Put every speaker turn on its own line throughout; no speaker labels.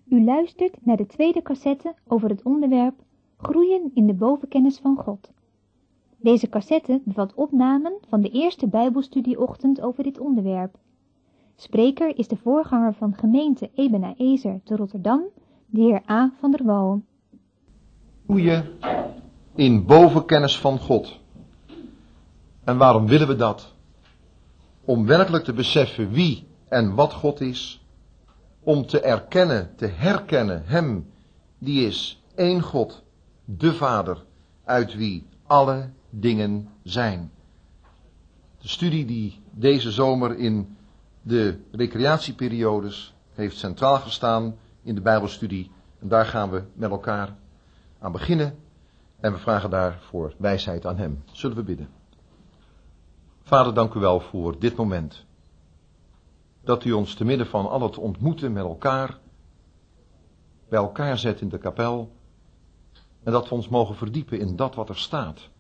U luistert naar de tweede cassette over het onderwerp Groeien in de bovenkennis van God. Deze cassette bevat opnamen van de eerste Bijbelstudieochtend over dit onderwerp. Spreker is de voorganger van gemeente Eben Ezer te Rotterdam, de heer A. van der Wal.
Groeien in bovenkennis van God. En waarom willen we dat? Om werkelijk te beseffen wie en wat God is. Om te erkennen, te herkennen Hem, die is één God, de Vader, uit wie alle dingen zijn. De studie die deze zomer in de recreatieperiodes heeft centraal gestaan in de Bijbelstudie. En daar gaan we met elkaar aan beginnen. En we vragen daarvoor wijsheid aan Hem. Zullen we bidden. Vader, dank u wel voor dit moment. Dat u ons te midden van al het ontmoeten met elkaar, bij elkaar zet in de kapel. En dat we ons mogen verdiepen in dat wat er staat.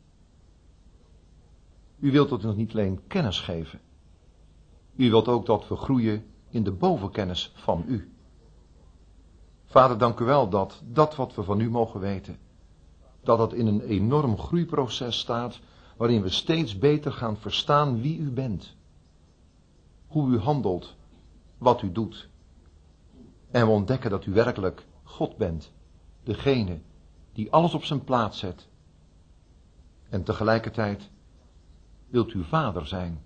U wilt ons niet alleen kennis geven. U wilt ook dat we groeien in de bovenkennis van u. Vader, dank u wel dat dat wat we van u mogen weten, dat het in een enorm groeiproces staat, waarin we steeds beter gaan verstaan wie u bent. Hoe u handelt, wat u doet. En we ontdekken dat u werkelijk God bent, degene die alles op zijn plaats zet. En tegelijkertijd wilt u Vader zijn.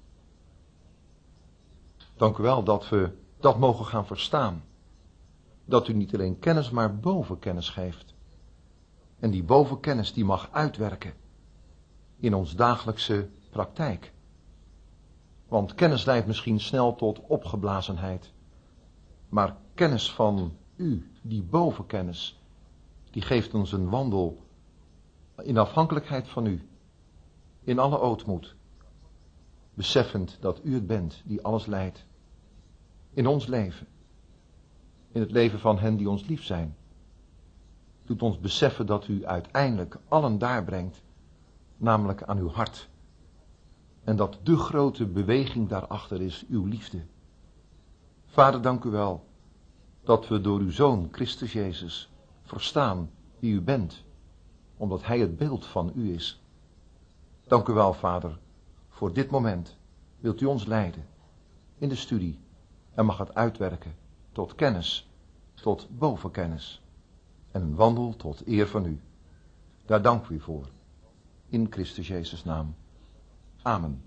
Dank u wel dat we dat mogen gaan verstaan. Dat u niet alleen kennis, maar bovenkennis geeft. En die bovenkennis die mag uitwerken in ons dagelijkse praktijk. Want kennis leidt misschien snel tot opgeblazenheid. Maar kennis van u, die bovenkennis, die geeft ons een wandel in afhankelijkheid van u. In alle ootmoed. Beseffend dat u het bent die alles leidt. In ons leven. In het leven van hen die ons lief zijn. Doet ons beseffen dat u uiteindelijk allen daar brengt. Namelijk aan uw hart. En dat de grote beweging daarachter is uw liefde. Vader, dank u wel dat we door uw Zoon, Christus Jezus, verstaan wie u bent. Omdat hij het beeld van u is. Dank u wel, Vader, voor dit moment. Wilt u ons leiden in de studie en mag het uitwerken tot kennis, tot bovenkennis. En een wandel tot eer van u. Daar dank u voor. In Christus Jezus' naam. Amen.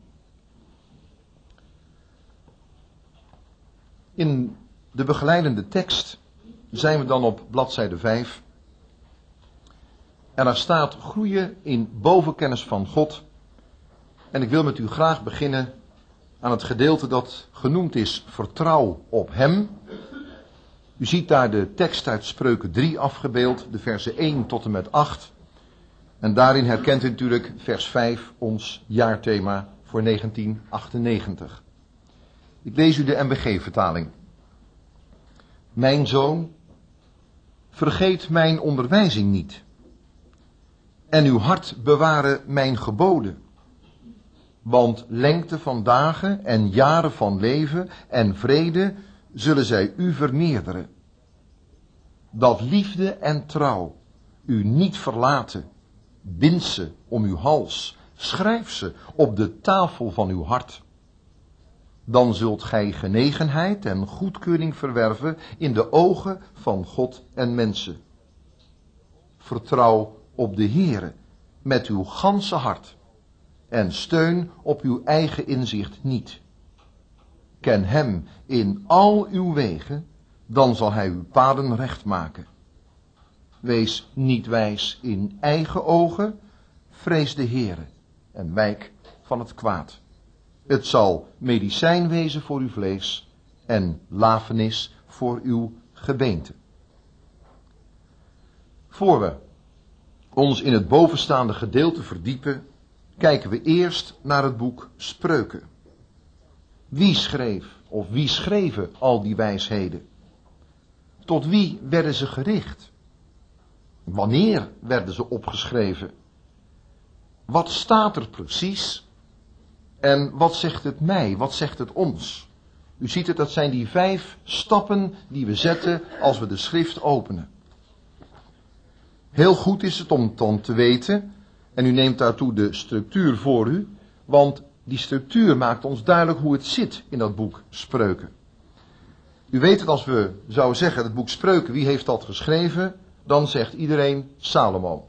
In de begeleidende tekst zijn we dan op bladzijde 5. En daar staat groeien in bovenkennis van God. En ik wil met u graag beginnen aan het gedeelte dat genoemd is vertrouw op Hem. U ziet daar de tekst uit Spreuken 3 afgebeeld, de versen 1 tot en met 8. En daarin herkent u natuurlijk vers 5 ons jaarthema voor 1998. Ik lees u de MBG-vertaling. Mijn zoon, vergeet mijn onderwijzing niet. En uw hart bewaren mijn geboden. Want lengte van dagen en jaren van leven en vrede zullen zij u vermeerderen. Dat liefde en trouw u niet verlaten. Bind ze om uw hals, schrijf ze op de tafel van uw hart. Dan zult gij genegenheid en goedkeuring verwerven in de ogen van God en mensen. Vertrouw op de Heere met uw ganse hart en steun op uw eigen inzicht niet. Ken Hem in al uw wegen, dan zal Hij uw paden recht maken. Wees niet wijs in eigen ogen, vrees de Heere en wijk van het kwaad. Het zal medicijn wezen voor uw vlees en lafenis voor uw gebeente. Voor we ons in het bovenstaande gedeelte verdiepen, kijken we eerst naar het boek Spreuken. Wie schreef of wie schreven al die wijsheden? Tot wie werden ze gericht? Wanneer werden ze opgeschreven? Wat staat er precies? En wat zegt het mij? Wat zegt het ons? U ziet het, dat zijn die 5 stappen die we zetten als we de schrift openen. Heel goed is het om dan te weten, en u neemt daartoe de structuur voor u, want die structuur maakt ons duidelijk hoe het zit in dat boek Spreuken. U weet het, als we zouden zeggen, het boek Spreuken, wie heeft dat geschreven? Dan zegt iedereen Salomo.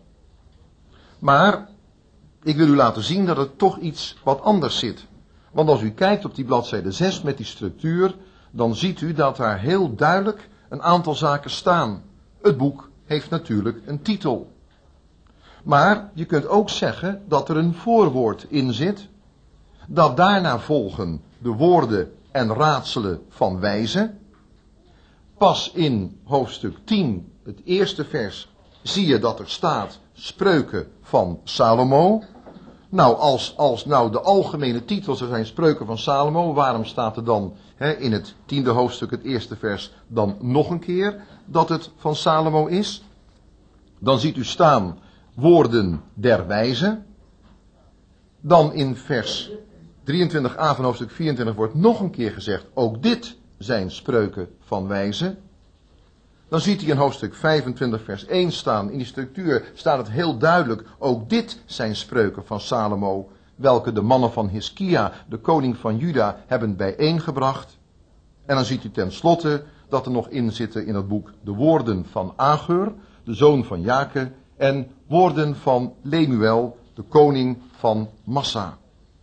Maar ik wil u laten zien dat het toch iets wat anders zit. Want als u kijkt op die bladzijde 6 met die structuur, dan ziet u dat daar heel duidelijk een aantal zaken staan. Het boek heeft natuurlijk een titel. Maar je kunt ook zeggen dat er een voorwoord in zit, dat daarna volgen de woorden en raadselen van wijzen. Pas in hoofdstuk 10, het eerste vers, zie je dat er staat Spreuken van Salomo. Nou, als nou de algemene titels er zijn Spreuken van Salomo, waarom staat er dan in het 10e hoofdstuk, het eerste vers, dan nog een keer dat het van Salomo is? Dan ziet u staan woorden der wijze. Dan in vers 23a van hoofdstuk 24 wordt nog een keer gezegd, ook dit zijn spreuken van wijze. Dan ziet hij in hoofdstuk 25 vers 1 staan, in die structuur staat het heel duidelijk, ook dit zijn spreuken van Salomo, welke de mannen van Hiskia, de koning van Juda, hebben bijeengebracht. En dan ziet u tenslotte dat er nog in zitten in het boek de woorden van Agur, de zoon van Jake, en woorden van Lemuel, de koning van Massa.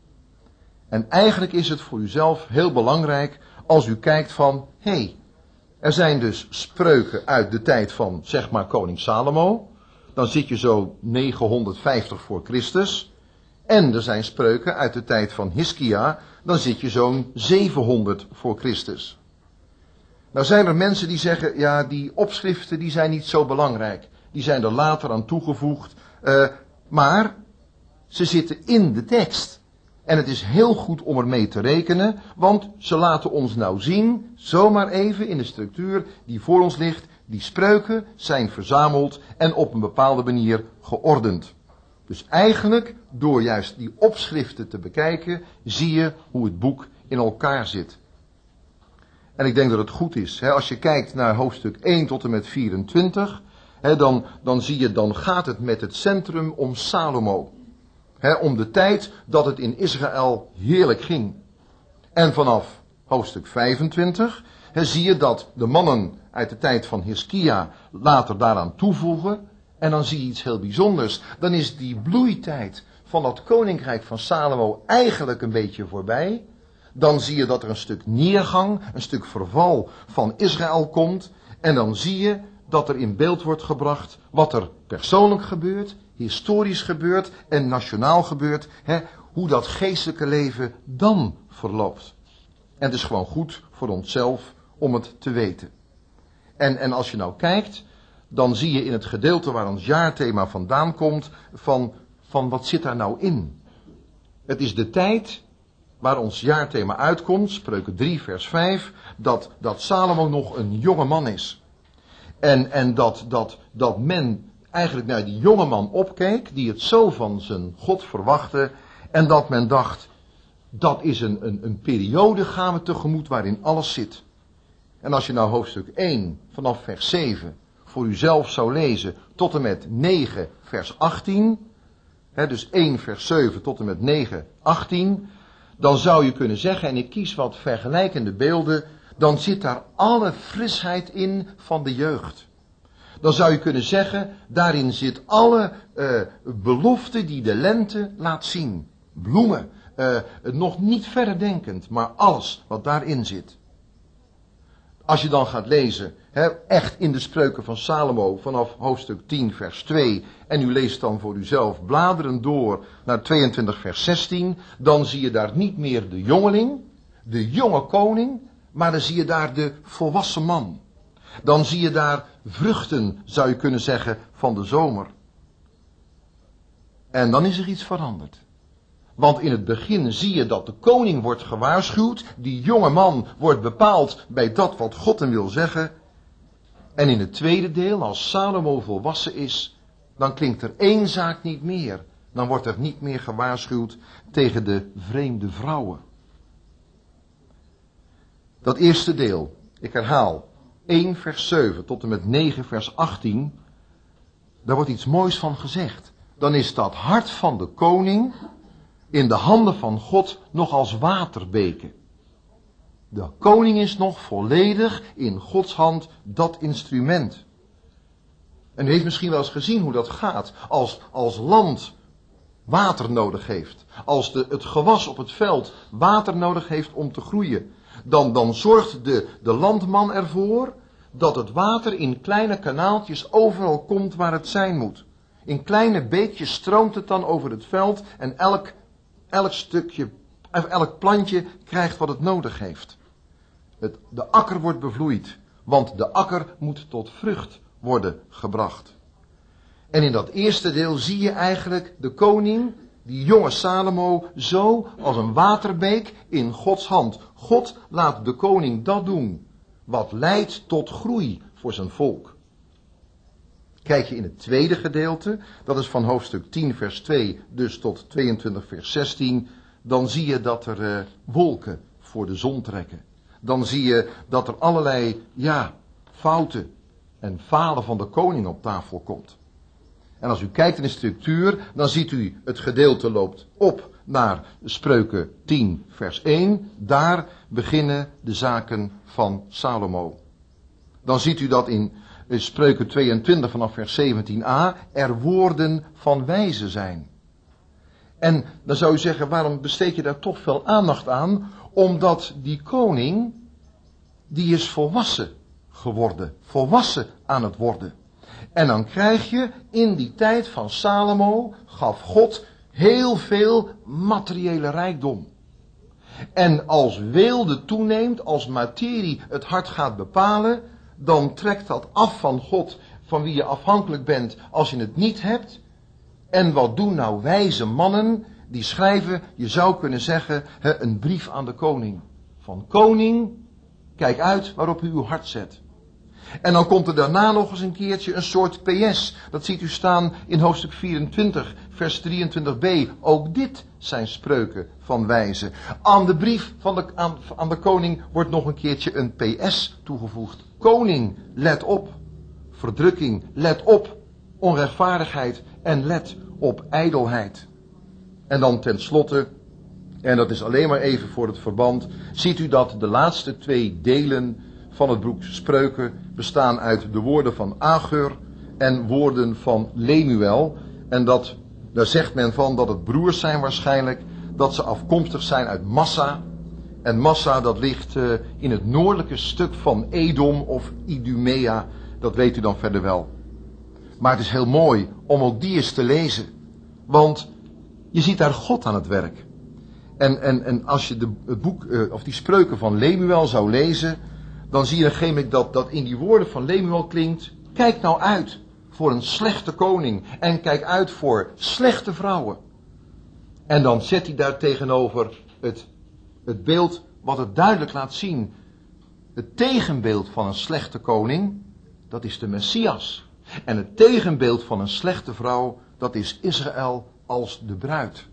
En eigenlijk is het voor uzelf heel belangrijk als u kijkt van, er zijn dus spreuken uit de tijd van, zeg maar, koning Salomo. Dan zit je zo 950 voor Christus. En er zijn spreuken uit de tijd van Hiskia. Dan zit je zo'n 700 voor Christus. Nou zijn er mensen die zeggen, ja, die opschriften die zijn niet zo belangrijk. Die zijn er later aan toegevoegd. Maar ze zitten in de tekst. En het is heel goed om ermee te rekenen, want ze laten ons nou zien, zomaar even in de structuur die voor ons ligt, die spreuken zijn verzameld en op een bepaalde manier geordend. Dus eigenlijk, door juist die opschriften te bekijken, zie je hoe het boek in elkaar zit. En ik denk dat het goed is, als je kijkt naar hoofdstuk 1 tot en met 24, dan zie je, dan gaat het met het centrum om Salomo. Om de tijd dat het in Israël heerlijk ging. En vanaf hoofdstuk 25 zie je dat de mannen uit de tijd van Hiskia later daaraan toevoegen. En dan zie je iets heel bijzonders. Dan is die bloeitijd van dat koninkrijk van Salomo eigenlijk een beetje voorbij. Dan zie je dat er een stuk neergang, een stuk verval van Israël komt. En dan zie je dat er in beeld wordt gebracht wat er persoonlijk gebeurt, historisch gebeurt en nationaal gebeurt, hoe dat geestelijke leven dan verloopt. En het is gewoon goed voor onszelf om het te weten. En als je nou kijkt, dan zie je in het gedeelte waar ons jaarthema vandaan komt, van wat zit daar nou in? Het is de tijd waar ons jaarthema uitkomt, Spreuken 3 vers 5, dat Salomo nog een jonge man is. En dat men eigenlijk naar die jonge man opkeek, die het zo van zijn God verwachtte, en dat men dacht, dat is een periode gaan we tegemoet waarin alles zit. En als je nou hoofdstuk 1 vanaf vers 7 voor uzelf zou lezen tot en met 9 vers 18, dus 1 vers 7 tot en met 9, 18, dan zou je kunnen zeggen, en ik kies wat vergelijkende beelden, dan zit daar alle frisheid in van de jeugd. Dan zou je kunnen zeggen, daarin zit alle belofte die de lente laat zien. Bloemen, nog niet verder denkend, maar alles wat daarin zit. Als je dan gaat lezen, echt in de spreuken van Salomo vanaf hoofdstuk 10 vers 2, en u leest dan voor uzelf bladerend door naar 22 vers 16, dan zie je daar niet meer de jongeling, de jonge koning, maar dan zie je daar de volwassen man. Dan zie je daar vruchten, zou je kunnen zeggen, van de zomer. En dan is er iets veranderd. Want in het begin zie je dat de koning wordt gewaarschuwd. Die jonge man wordt bepaald bij dat wat God hem wil zeggen. En in het tweede deel, als Salomo volwassen is, dan klinkt er één zaak niet meer. Dan wordt er niet meer gewaarschuwd tegen de vreemde vrouwen. Dat eerste deel, ik herhaal, 1 vers 7 tot en met 9 vers 18, daar wordt iets moois van gezegd. Dan is dat hart van de koning in de handen van God nog als waterbeken. De koning is nog volledig in Gods hand dat instrument. En u heeft misschien wel eens gezien hoe dat gaat als land water nodig heeft. Als het gewas op het veld water nodig heeft om te groeien. Dan zorgt de landman ervoor dat het water in kleine kanaaltjes overal komt waar het zijn moet. In kleine beekjes stroomt het dan over het veld en elk plantje krijgt wat het nodig heeft. De akker wordt bevloeid, want de akker moet tot vrucht worden gebracht. En in dat eerste deel zie je eigenlijk de koning, die jonge Salomo, zo als een waterbeek in Gods hand. God laat de koning dat doen, wat leidt tot groei voor zijn volk. Kijk je in het tweede gedeelte, dat is van hoofdstuk 10 vers 2 dus tot 22 vers 16, dan zie je dat er wolken voor de zon trekken. Dan zie je dat er allerlei, fouten en falen van de koning op tafel komt. En als u kijkt in de structuur, dan ziet u het gedeelte loopt op naar Spreuken 10 vers 1. Daar beginnen de zaken van Salomo. Dan ziet u dat in Spreuken 22 vanaf vers 17a er woorden van wijze zijn. En dan zou u zeggen, waarom besteed je daar toch veel aandacht aan? Omdat die koning, die is volwassen geworden. Volwassen aan het worden. En dan krijg je in die tijd van Salomo, gaf God heel veel materiële rijkdom. En als weelde toeneemt, als materie het hart gaat bepalen, dan trekt dat af van God, van wie je afhankelijk bent als je het niet hebt. En wat doen nou wijze mannen? Die schrijven, je zou kunnen zeggen, een brief aan de koning. Van koning, kijk uit waarop u uw hart zet. En dan komt er daarna nog eens een keertje een soort PS. Dat ziet u staan in hoofdstuk 24, vers 23b. Ook dit zijn spreuken van wijze. Aan de brief aan de koning wordt nog een keertje een PS toegevoegd. Koning, let op. Verdrukking, let op. Onrechtvaardigheid en let op ijdelheid. En dan tenslotte, en dat is alleen maar even voor het verband, ziet u dat de laatste 2 delen van het boek Spreuken bestaan uit de woorden van Agur en woorden van Lemuel. En daar zegt men van dat het broers zijn waarschijnlijk, dat ze afkomstig zijn uit Massa. En Massa, dat ligt in het noordelijke stuk van Edom of Idumea, dat weet u dan verder wel. Maar het is heel mooi om ook die eens te lezen, want je ziet daar God aan het werk. En als je het boek of die spreuken van Lemuel zou lezen, dan zie je op een gegeven moment dat in die woorden van Lemuel klinkt, kijk nou uit voor een slechte koning en kijk uit voor slechte vrouwen. En dan zet hij daar tegenover het beeld wat het duidelijk laat zien. Het tegenbeeld van een slechte koning, dat is de Messias. En het tegenbeeld van een slechte vrouw, dat is Israël als de bruid.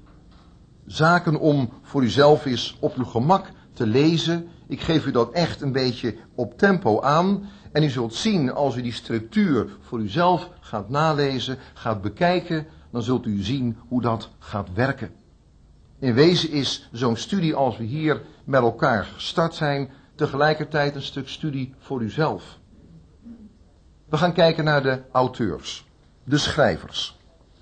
Zaken om voor uzelf eens op uw gemak te lezen. Ik geef u dat echt een beetje op tempo aan. En u zult zien, als u die structuur voor uzelf gaat nalezen, gaat bekijken, dan zult u zien hoe dat gaat werken. In wezen is zo'n studie als we hier met elkaar gestart zijn, tegelijkertijd een stuk studie voor uzelf. We gaan kijken naar de auteurs, de schrijvers.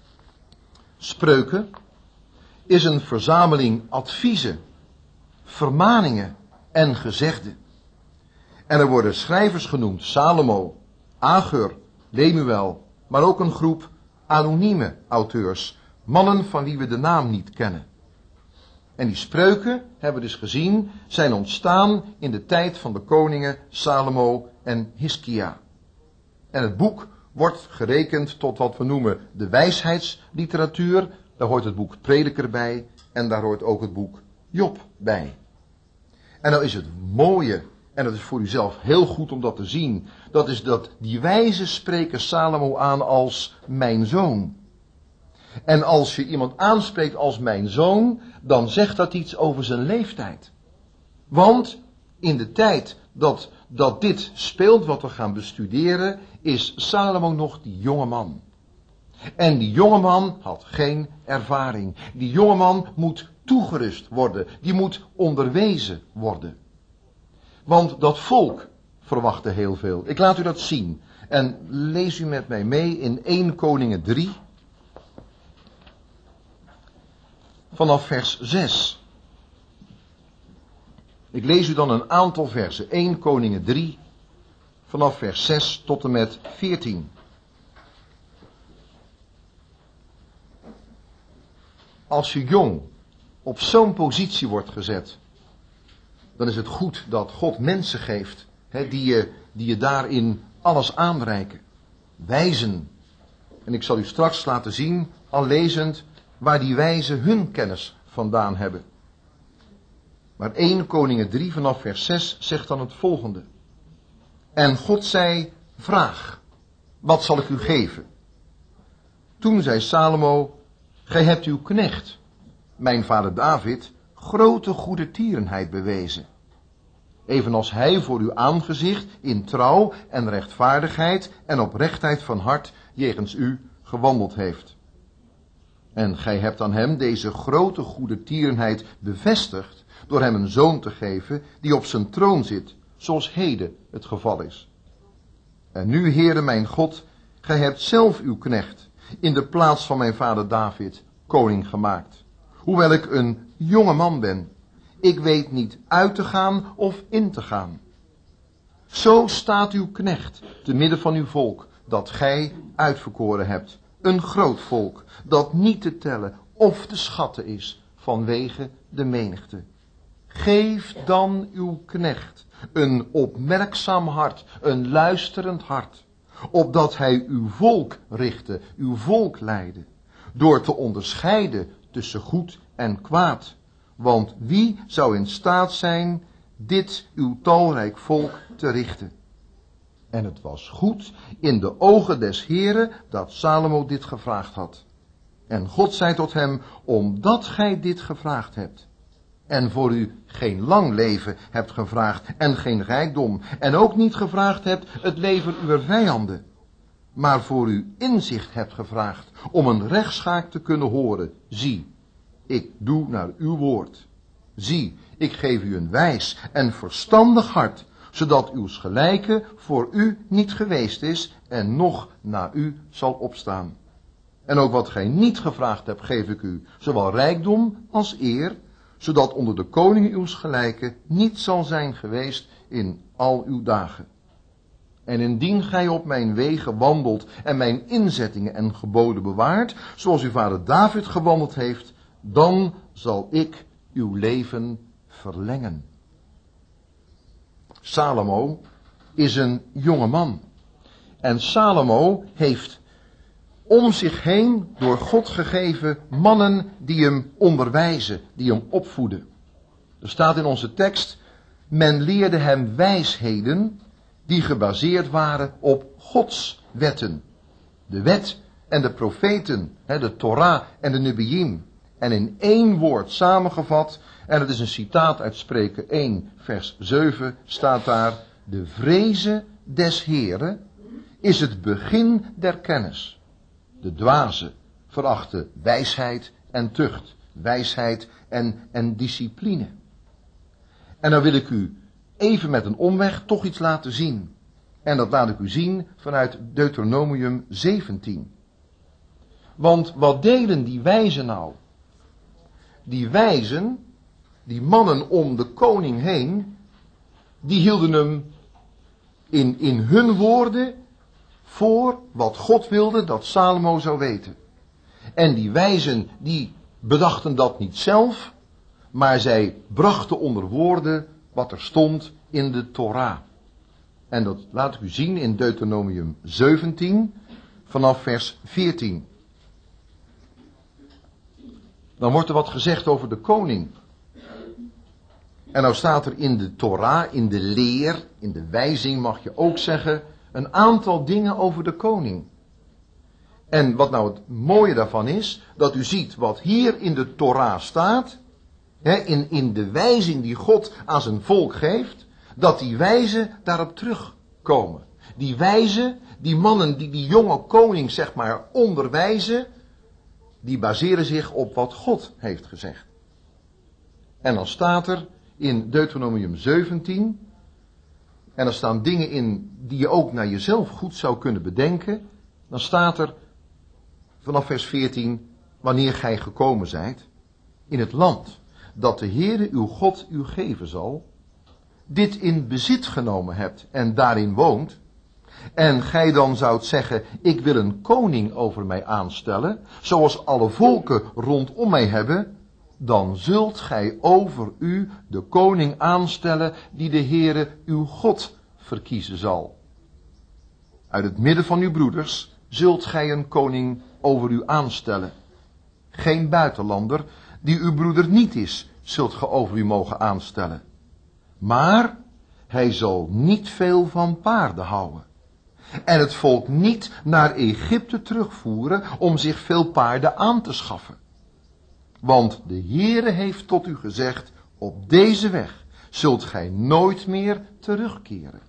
Spreuken is een verzameling adviezen, vermaningen en gezegden. En er worden schrijvers genoemd, Salomo, Agur, Lemuel, maar ook een groep anonieme auteurs, mannen van wie we de naam niet kennen. En die spreuken, hebben we dus gezien, zijn ontstaan in de tijd van de koningen Salomo en Hiskia. En het boek wordt gerekend tot wat we noemen de wijsheidsliteratuur. Daar hoort het boek Prediker bij en daar hoort ook het boek Job bij. En dan is het mooie, en dat is voor uzelf heel goed om dat te zien, dat is dat die wijzen spreken Salomo aan als mijn zoon. En als je iemand aanspreekt als mijn zoon, dan zegt dat iets over zijn leeftijd. Want In de tijd dat dit speelt, wat we gaan bestuderen, is Salomo nog die jonge man. En die jonge man had geen ervaring. Die jonge man moet toegerust worden. Die moet onderwezen worden. Want dat volk verwachtte heel veel. Ik laat u dat zien. En lees u met mij mee in 1 Koningen 3. Vanaf vers 6. Ik lees u dan een aantal versen. 1 Koningen 3. Vanaf vers 6 tot en met 14. Als je jong op zo'n positie wordt gezet, dan is het goed dat God mensen geeft, die je daarin alles aanreiken. Wijzen. En ik zal u straks laten zien, al lezend, waar die wijzen hun kennis vandaan hebben. Maar 1 Koningen 3 vanaf vers 6 zegt dan het volgende. En God zei, vraag, wat zal ik u geven? Toen zei Salomo, gij hebt uw knecht, mijn vader David, grote goedertierenheid bewezen. Evenals hij voor uw aangezicht in trouw en rechtvaardigheid en oprechtheid van hart jegens u gewandeld heeft. En gij hebt aan hem deze grote goedertierenheid bevestigd door hem een zoon te geven die op zijn troon zit, zoals heden het geval is. En nu, Heere mijn God, gij hebt zelf uw knecht in de plaats van mijn vader David koning gemaakt. Hoewel ik een jonge man ben, ik weet niet uit te gaan of in te gaan. Zo staat uw knecht te midden van uw volk, dat gij uitverkoren hebt. Een groot volk, dat niet te tellen of te schatten is vanwege de menigte. Geef dan uw knecht een opmerkzaam hart, een luisterend hart, opdat hij uw volk richtte, uw volk leidde, door te onderscheiden tussen goed en kwaad. Want wie zou in staat zijn dit uw talrijk volk te richten? En het was goed in de ogen des Heeren dat Salomo dit gevraagd had. En God zei tot hem, omdat gij dit gevraagd hebt, en voor u geen lang leven hebt gevraagd en geen rijkdom, en ook niet gevraagd hebt het leven uwer vijanden, maar voor u inzicht hebt gevraagd om een rechtszaak te kunnen horen, zie, ik doe naar uw woord. Zie, ik geef u een wijs en verstandig hart, zodat uws gelijke voor u niet geweest is en nog na u zal opstaan. En ook wat gij niet gevraagd hebt, geef ik u, zowel rijkdom als eer, zodat onder de koningen uws gelijke niet zal zijn geweest in al uw dagen. En indien gij op mijn wegen wandelt en mijn inzettingen en geboden bewaart, zoals uw vader David gewandeld heeft, dan zal ik uw leven verlengen. Salomo is een jonge man. En Salomo heeft om zich heen door God gegeven mannen die hem onderwijzen, die hem opvoeden. Er staat in onze tekst, men leerde hem wijsheden die gebaseerd waren op Gods wetten. De wet en de profeten, de Torah en de Nebiïm. En in één woord samengevat, en het is een citaat uit Spreuken 1 vers 7, staat daar, de vreze des Heren is het begin der kennis. De dwazen verachten wijsheid en tucht, wijsheid en discipline. En dan wil ik u even met een omweg toch iets laten zien. En dat laat ik u zien vanuit Deuteronomium 17. Want wat deden die wijzen nou? Die wijzen, die mannen om de koning heen, die hielden hem in hun woorden voor wat God wilde dat Salomo zou weten. En die wijzen, die bedachten dat niet zelf, maar zij brachten onder woorden wat er stond in de Torah. En dat laat ik u zien in Deuteronomium 17, vanaf vers 14. Dan wordt er wat gezegd over de koning. En nou staat er in de Torah, in de leer, in de wijzing mag je ook zeggen, een aantal dingen over de koning. En wat nou het mooie daarvan is, dat u ziet wat hier in de Torah staat, in de wijzing die God aan zijn volk geeft, dat die wijzen daarop terugkomen. Die wijzen, die mannen die jonge koning zeg maar onderwijzen, die baseren zich op wat God heeft gezegd. En dan staat er in Deuteronomium 17, en er staan dingen in die je ook naar jezelf goed zou kunnen bedenken. Dan staat er vanaf vers 14, wanneer gij gekomen zijt in het land dat de Heere uw God u geven zal, dit in bezit genomen hebt en daarin woont, en gij dan zoudt zeggen, ik wil een koning over mij aanstellen, zoals alle volken rondom mij hebben, dan zult gij over u de koning aanstellen die de Heere uw God verkiezen zal. Uit het midden van uw broeders zult gij een koning over u aanstellen. Geen buitenlander die uw broeder niet is, zult ge over u mogen aanstellen. Maar hij zal niet veel van paarden houden. En het volk niet naar Egypte terugvoeren om zich veel paarden aan te schaffen. Want de Heere heeft tot u gezegd, op deze weg zult gij nooit meer terugkeren.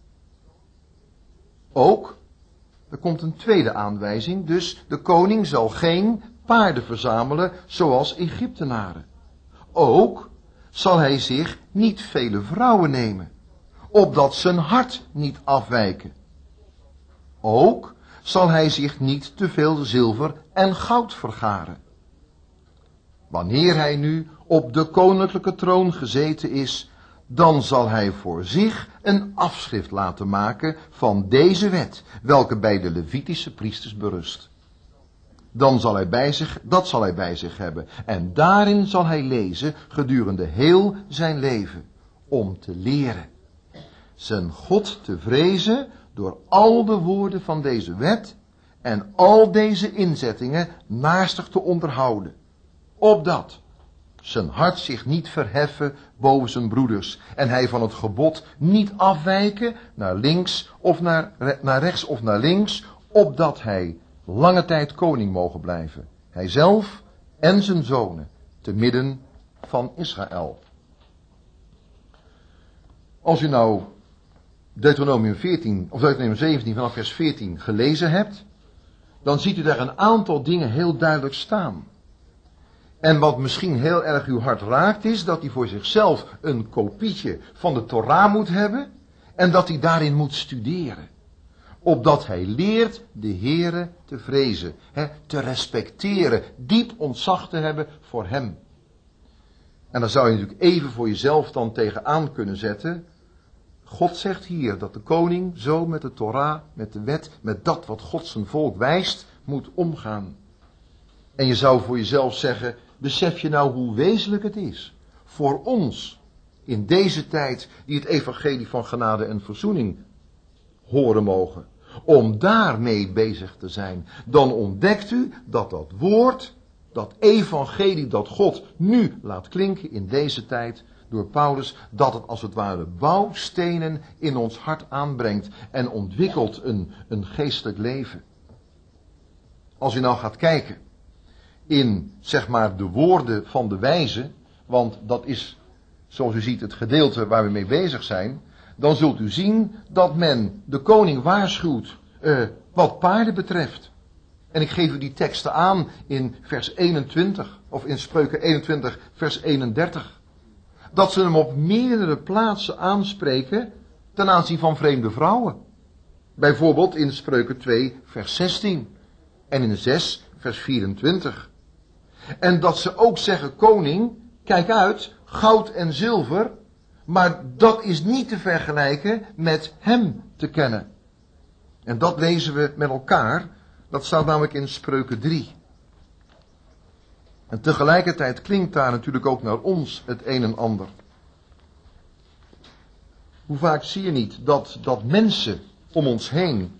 Ook, er komt een tweede aanwijzing, dus de koning zal geen paarden verzamelen zoals Egyptenaren. Ook zal hij zich niet vele vrouwen nemen, opdat zijn hart niet afwijken. Ook zal hij zich niet te veel zilver en goud vergaren. Wanneer hij nu op de koninklijke troon gezeten is, dan zal hij voor zich een afschrift laten maken van deze wet, welke bij de Levitische priesters berust. Dat zal hij bij zich hebben, en daarin zal hij lezen gedurende heel zijn leven, om te leren zijn God te vrezen door al de woorden van deze wet en al deze inzettingen naastig te onderhouden, opdat zijn hart zich niet verheffen boven zijn broeders en hij van het gebod niet afwijken naar links of naar rechts of naar links, opdat hij lange tijd koning mogen blijven, hij zelf en zijn zonen, te midden van Israël. Als u nou Deuteronomium 17 vanaf vers 14 gelezen hebt, dan ziet u daar een aantal dingen heel duidelijk staan. En wat misschien heel erg uw hart raakt is dat hij voor zichzelf een kopietje van de Torah moet hebben en dat hij daarin moet studeren. Opdat hij leert de Heere te vrezen, te respecteren, diep ontzag te hebben voor hem. En dan zou je natuurlijk even voor jezelf dan tegenaan kunnen zetten. God zegt hier dat de koning zo met de Torah, met de wet, met dat wat God zijn volk wijst, moet omgaan. En je zou voor jezelf zeggen, besef je nou hoe wezenlijk het is voor ons in deze tijd die het evangelie van genade en verzoening horen mogen, om daarmee bezig te zijn. Dan ontdekt u dat dat woord, dat evangelie dat God nu laat klinken in deze tijd door Paulus, dat het als het ware bouwstenen in ons hart aanbrengt en ontwikkelt een geestelijk leven. Als u nou gaat kijken in, zeg maar, de woorden van de wijze, want dat is, zoals u ziet, het gedeelte waar we mee bezig zijn, dan zult u zien dat men de koning waarschuwt wat paarden betreft. En ik geef u die teksten aan in vers 21, of in Spreuken 21, vers 31. Dat ze hem op meerdere plaatsen aanspreken ten aanzien van vreemde vrouwen. Bijvoorbeeld in Spreuken 2, vers 16 en in 6, vers 24. En dat ze ook zeggen, koning, kijk uit, goud en zilver, maar dat is niet te vergelijken met hem te kennen. En dat lezen we met elkaar, dat staat namelijk in Spreuken 3. En tegelijkertijd klinkt daar natuurlijk ook naar ons het een en ander. Hoe vaak zie je niet dat mensen om ons heen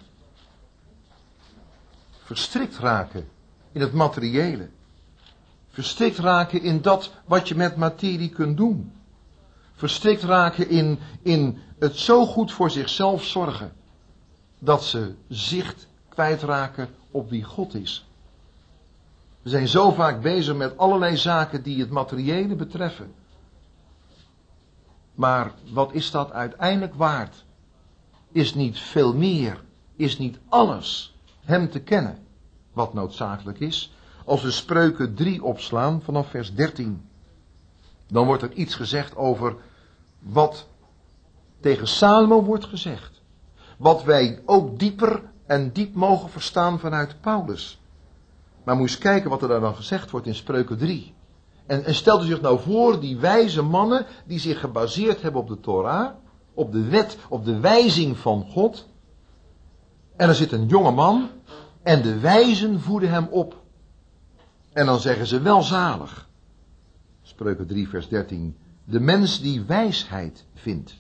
verstrikt raken in het materiële. Verstrikt raken in dat wat je met materie kunt doen. Verstrikt raken in het zo goed voor zichzelf zorgen, dat ze zicht kwijtraken op wie God is. We zijn zo vaak bezig met allerlei zaken die het materiële betreffen. Maar wat is dat uiteindelijk waard? Is niet veel meer, is niet alles hem te kennen, wat noodzakelijk is? Als we Spreuken 3 opslaan vanaf vers 13, dan wordt er iets gezegd over wat tegen Salomo wordt gezegd. Wat wij ook dieper en diep mogen verstaan vanuit Paulus. Maar moet eens kijken wat er daar dan gezegd wordt in Spreuken 3. En stelt u zich nou voor die wijze mannen die zich gebaseerd hebben op de Torah, op de wet, op de wijzing van God. En er zit een jonge man en de wijzen voeden hem op. En dan zeggen ze welzalig. Spreuken 3 vers 13. De mens die wijsheid vindt.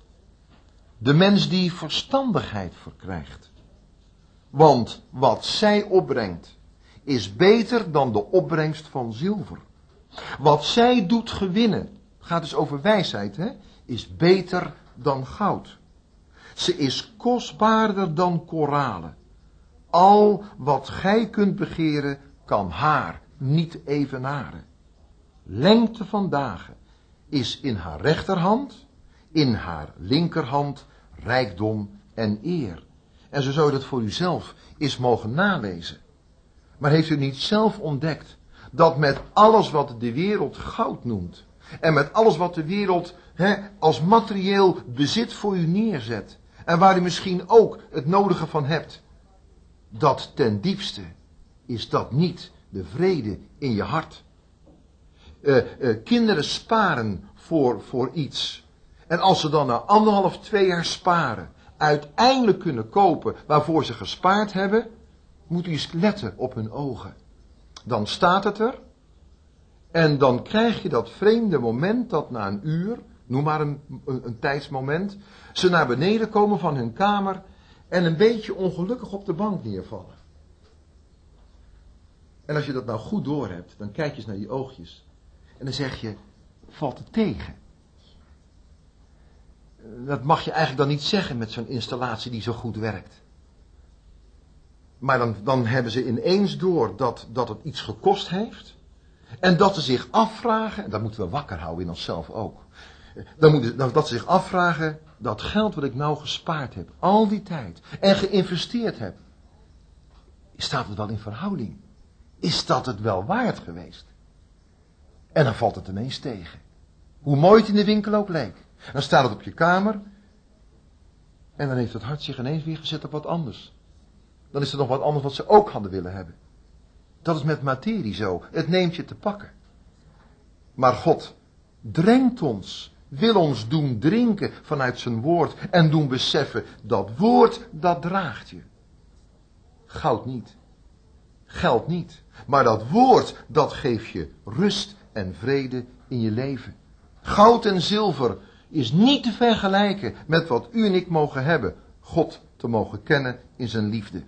De mens die verstandigheid verkrijgt. Want wat zij opbrengt is beter dan de opbrengst van zilver. Wat zij doet gewinnen, het gaat dus over wijsheid, hè, is beter dan goud. Ze is kostbaarder dan koralen. Al wat gij kunt begeren, kan haar niet evenaren. Lengte van dagen is in haar rechterhand, in haar linkerhand rijkdom en eer. En zo zou je dat voor uzelf eens mogen nalezen. Maar heeft u niet zelf ontdekt dat met alles wat de wereld goud noemt en met alles wat de wereld als materieel bezit voor u neerzet en waar u misschien ook het nodige van hebt, dat ten diepste is dat niet de vrede in je hart. Kinderen sparen voor iets. En als ze dan na 1,5, 2 jaar sparen uiteindelijk kunnen kopen waarvoor ze gespaard hebben, moet u eens letten op hun ogen. Dan staat het er. En dan krijg je dat vreemde moment dat na een uur, noem maar een tijdsmoment, ze naar beneden komen van hun kamer en een beetje ongelukkig op de bank neervallen. En als je dat nou goed doorhebt, dan kijk je eens naar die oogjes. En dan zeg je, valt het tegen? Dat mag je eigenlijk dan niet zeggen met zo'n installatie die zo goed werkt. Maar dan hebben ze ineens door dat het iets gekost heeft. En dat ze zich afvragen, en dat moeten we wakker houden in onszelf ook. Dat ze zich afvragen, dat geld wat ik nou gespaard heb, al die tijd, en geïnvesteerd heb, staat het wel in verhouding? Is dat het wel waard geweest? En dan valt het ineens tegen. Hoe mooi het in de winkel ook leek. Dan staat het op je kamer. En dan heeft het hart zich ineens weer gezet op wat anders. Dan is er nog wat anders wat ze ook hadden willen hebben. Dat is met materie zo. Het neemt je te pakken. Maar God drengt ons. Wil ons doen drinken vanuit zijn woord. En doen beseffen. Dat woord dat draagt je. Goud niet. Geld niet. Maar dat woord dat geeft je rust en vrede in je leven. Goud en zilver is niet te vergelijken met wat u en ik mogen hebben. God te mogen kennen in zijn liefde.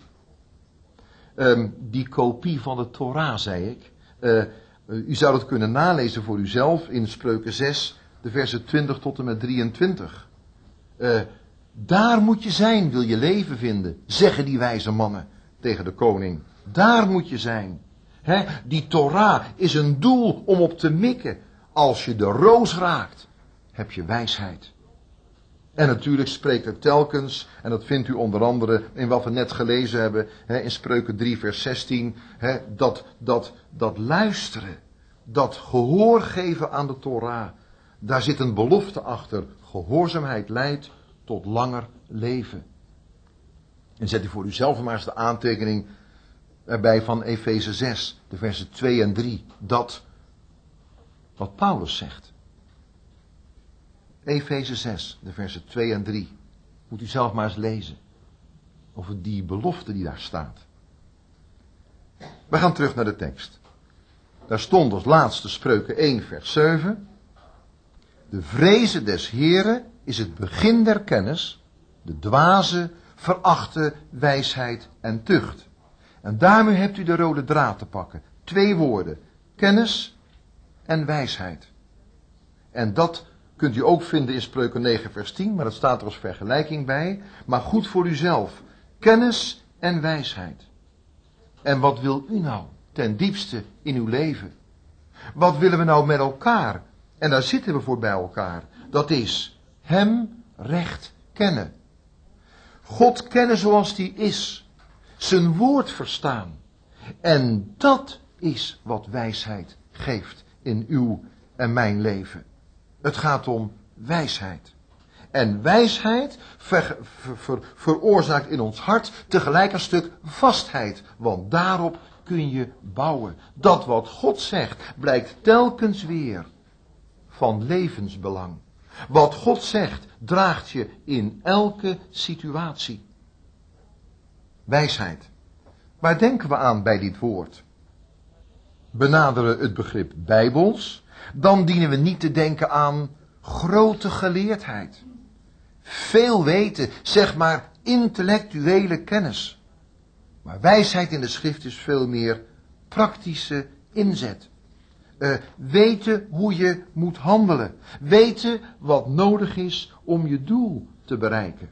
Die kopie van de Torah, zei ik. U zou het kunnen nalezen voor uzelf in Spreuken 6, de versen 20 tot en met 23. Daar moet je zijn, wil je leven vinden, zeggen die wijze mannen tegen de koning. Daar moet je zijn. Die Torah is een doel om op te mikken. Als je de roos raakt, heb je wijsheid. En natuurlijk spreekt het telkens, en dat vindt u onder andere in wat we net gelezen hebben, in Spreuken 3 vers 16, dat luisteren, dat gehoor geven aan de Torah, daar zit een belofte achter. Gehoorzaamheid leidt tot langer leven. En zet u voor uzelf maar eens de aantekening erbij van Efeze 6, de versen 2 en 3, dat wat Paulus zegt. Efeze 6, de versen 2 en 3. Moet u zelf maar eens lezen. Over die belofte die daar staat. We gaan terug naar de tekst. Daar stond als laatste Spreuken 1 vers 7. De vreze des Heren is het begin der kennis. De dwaze verachten wijsheid en tucht. En daarmee hebt u de rode draad te pakken. 2 woorden. Kennis en wijsheid. En dat kunt u ook vinden in Spreuken 9 vers 10, maar dat staat er als vergelijking bij. Maar goed voor uzelf. Kennis en wijsheid. En wat wil u nou ten diepste in uw leven? Wat willen we nou met elkaar? En daar zitten we voor bij elkaar. Dat is hem recht kennen. God kennen zoals die is. Zijn woord verstaan. En dat is wat wijsheid geeft in uw en mijn leven. Het gaat om wijsheid. En wijsheid veroorzaakt in ons hart tegelijk een stuk vastheid. Want daarop kun je bouwen. Dat wat God zegt blijkt telkens weer van levensbelang. Wat God zegt draagt je in elke situatie. Wijsheid. Waar denken we aan bij dit woord? Benaderen het begrip bijbels, dan dienen we niet te denken aan grote geleerdheid. Veel weten, zeg maar intellectuele kennis. Maar wijsheid in de schrift is veel meer praktische inzet. Weten hoe je moet handelen. Weten wat nodig is om je doel te bereiken.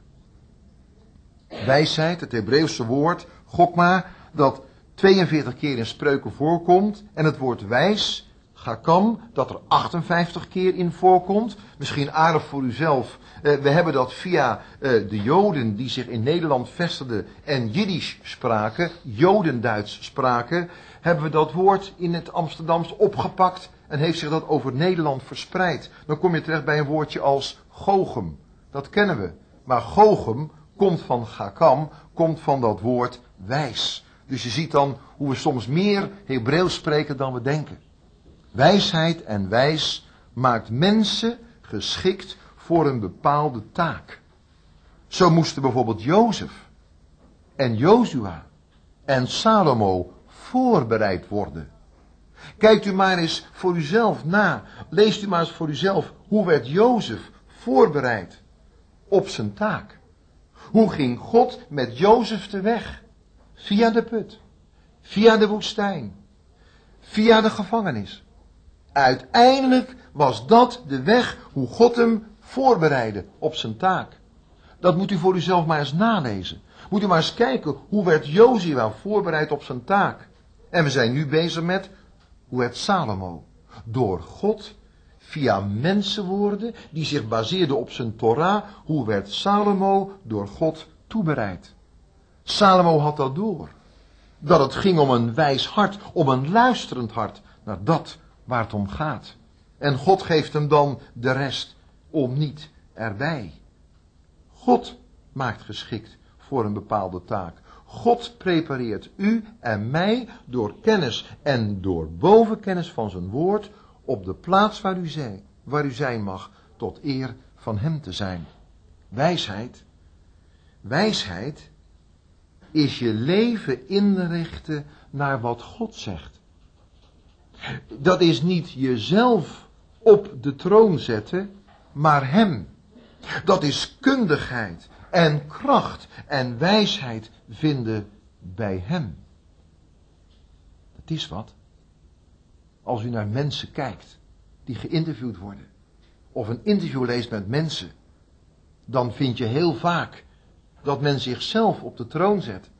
Wijsheid, het Hebreeuwse woord, chokma, dat 42 keer in Spreuken voorkomt. En het woord wijs, chakam, dat er 58 keer in voorkomt. Misschien aardig voor uzelf. We hebben dat via de Joden die zich in Nederland vestigden en Jiddisch spraken, Jodenduits spraken, hebben we dat woord in het Amsterdams opgepakt en heeft zich dat over Nederland verspreid. Dan kom je terecht bij een woordje als Gochem. Dat kennen we. Maar Gochem komt van Chakam, komt van dat woord wijs. Dus je ziet dan hoe we soms meer Hebreeuws spreken dan we denken. Wijsheid en wijs maakt mensen geschikt voor een bepaalde taak. Zo moesten bijvoorbeeld Jozef en Jozua en Salomo voorbereid worden. Kijkt u maar eens voor uzelf na. Leest u maar eens voor uzelf. Hoe werd Jozef voorbereid op zijn taak? Hoe ging God met Jozef te weg? Via de put. Via de woestijn. Via de gevangenis. Uiteindelijk was dat de weg hoe God hem voorbereidde op zijn taak. Dat moet u voor uzelf maar eens nalezen. Moet u maar eens kijken, hoe werd Jozua voorbereid op zijn taak? En we zijn nu bezig met, hoe werd Salomo? Door God, via mensenwoorden, die zich baseerden op zijn Torah, hoe werd Salomo door God toebereid? Salomo had dat door. Dat het ging om een wijs hart, om een luisterend hart naar dat waar het om gaat. En God geeft hem dan de rest om niet erbij. God maakt geschikt voor een bepaalde taak. God prepareert u en mij door kennis en door bovenkennis van zijn woord op de plaats waar u zijn mag, tot eer van hem te zijn. Wijsheid is je leven inrichten naar wat God zegt. Dat is niet jezelf op de troon zetten, maar hem. Dat is kundigheid en kracht en wijsheid vinden bij hem. Dat is wat. Als u naar mensen kijkt die geïnterviewd worden, of een interview leest met mensen, dan vind je heel vaak dat men zichzelf op de troon zet.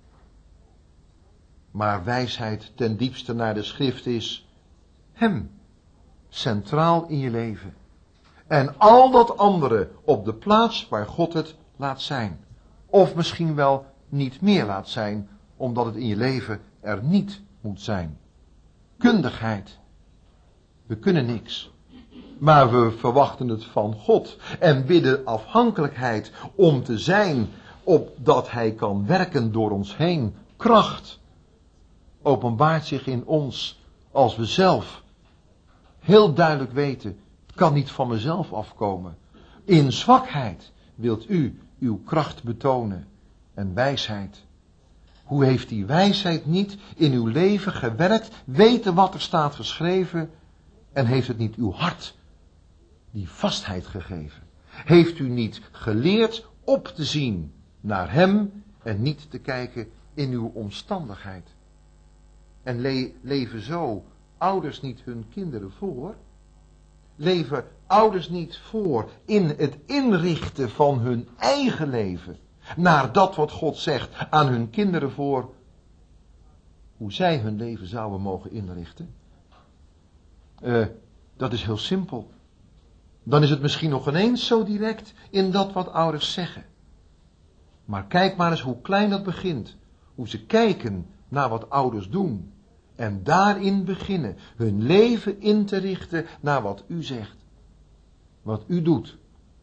Maar wijsheid ten diepste naar de schrift is hem centraal in je leven. En al dat andere op de plaats waar God het laat zijn. Of misschien wel niet meer laat zijn, omdat het in je leven er niet moet zijn. Kundigheid. We kunnen niks. Maar we verwachten het van God. En bidden afhankelijkheid om te zijn, opdat Hij kan werken door ons heen. Kracht openbaart zich in ons als we zelf heel duidelijk weten, het kan niet van mezelf afkomen. In zwakheid wilt u uw kracht betonen en wijsheid. Hoe heeft die wijsheid niet in uw leven gewerkt, weten wat er staat geschreven en heeft het niet uw hart die vastheid gegeven? Heeft u niet geleerd op te zien naar hem en niet te kijken in uw omstandigheid? En leven zo ouders niet hun kinderen voor? Leven ouders niet voor in het inrichten van hun eigen leven naar dat wat God zegt aan hun kinderen voor, hoe zij hun leven zouden mogen inrichten? Dat is heel simpel. Dan is het misschien nog ineens zo direct in dat wat ouders zeggen. Maar kijk maar eens hoe klein dat begint. Hoe ze kijken naar wat ouders doen. En daarin beginnen hun leven in te richten naar wat u zegt. Wat u doet.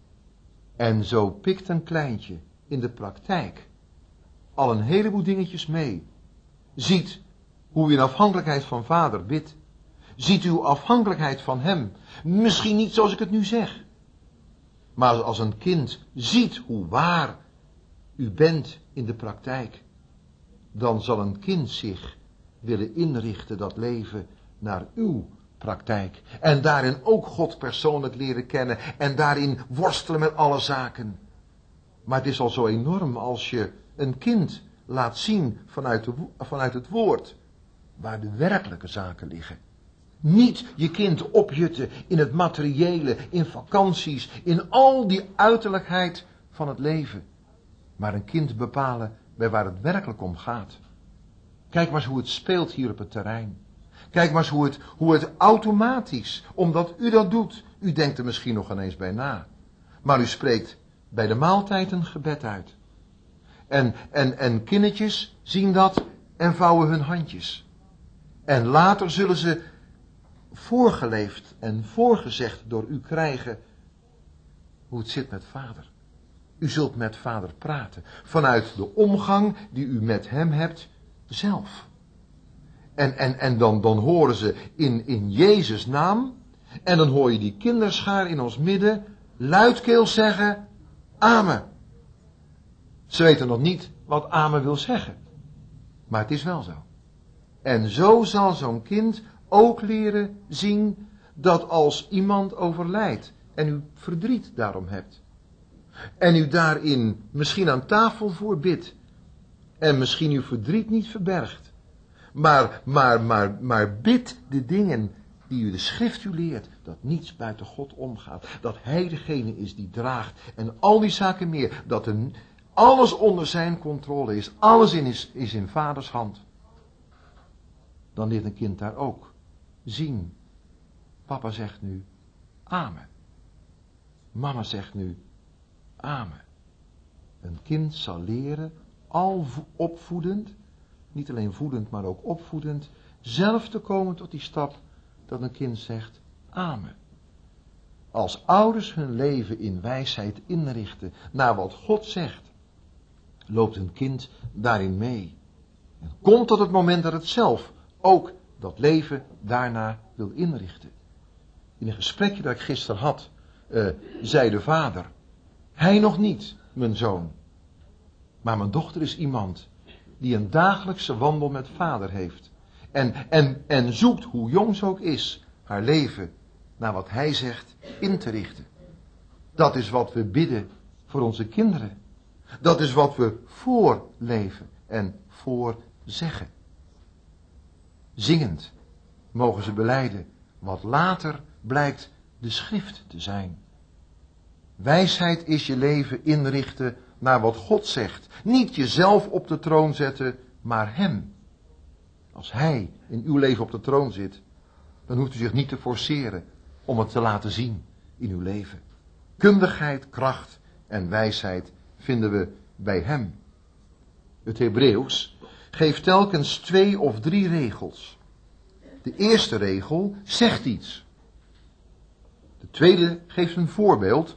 En zo pikt een kleintje in de praktijk al een heleboel dingetjes mee. Ziet hoe u in afhankelijkheid van vader bidt. Ziet uw afhankelijkheid van hem. Misschien niet zoals ik het nu zeg. Maar als een kind ziet hoe waar u bent in de praktijk. Dan zal een kind zich willen inrichten dat leven naar uw praktijk. En daarin ook God persoonlijk leren kennen. En daarin worstelen met alle zaken. Maar het is al zo enorm als je een kind laat zien vanuit het woord. Waar de werkelijke zaken liggen. Niet je kind opjutten in het materiële, in vakanties, in al die uiterlijkheid van het leven. Maar een kind bepalen bij waar het werkelijk om gaat. Kijk maar eens hoe het speelt hier op het terrein. Kijk maar eens hoe het automatisch, omdat u dat doet. U denkt er misschien nog ineens bij na. Maar u spreekt bij de maaltijd een gebed uit. En kindertjes zien dat en vouwen hun handjes. En later zullen ze voorgeleefd en voorgezegd door u krijgen hoe het zit met vader. U zult met vader praten vanuit de omgang die u met hem hebt zelf. En dan horen ze in Jezus' naam en dan hoor je die kinderschaar in ons midden luidkeels zeggen amen. Ze weten nog niet wat amen wil zeggen. Maar het is wel zo. En zo zal zo'n kind ook leren zien dat als iemand overlijdt en u verdriet daarom hebt. En u daarin misschien aan tafel voor bidt. En misschien uw verdriet niet verbergt. Maar bid de dingen die u de schrift u leert. Dat niets buiten God omgaat. Dat hij degene is die draagt. En al die zaken meer. Dat alles onder zijn controle is. Alles is in vaders hand. Dan leert een kind daar ook zien. Papa zegt nu amen. Mama zegt nu amen. Een kind zal leren, al opvoedend, niet alleen voedend, maar ook opvoedend, zelf te komen tot die stap dat een kind zegt amen. Als ouders hun leven in wijsheid inrichten naar wat God zegt, loopt een kind daarin mee. En komt tot het moment dat het zelf ook dat leven daarna wil inrichten. In een gesprekje dat ik gisteren had, zei de vader, hij nog niet, mijn zoon. Maar mijn dochter is iemand die een dagelijkse wandel met vader heeft. En zoekt, hoe jong ze ook is, haar leven naar wat hij zegt in te richten. Dat is wat we bidden voor onze kinderen. Dat is wat we voorleven en voorzeggen. Zingend mogen ze belijden wat later blijkt de schrift te zijn. Wijsheid is je leven inrichten naar wat God zegt. Niet jezelf op de troon zetten, maar hem. Als hij in uw leven op de troon zit, dan hoeft u zich niet te forceren om het te laten zien in uw leven. Kundigheid, kracht en wijsheid vinden we bij hem. Het Hebreeuws geeft telkens 2 of 3 regels. De eerste regel zegt iets. De tweede geeft een voorbeeld,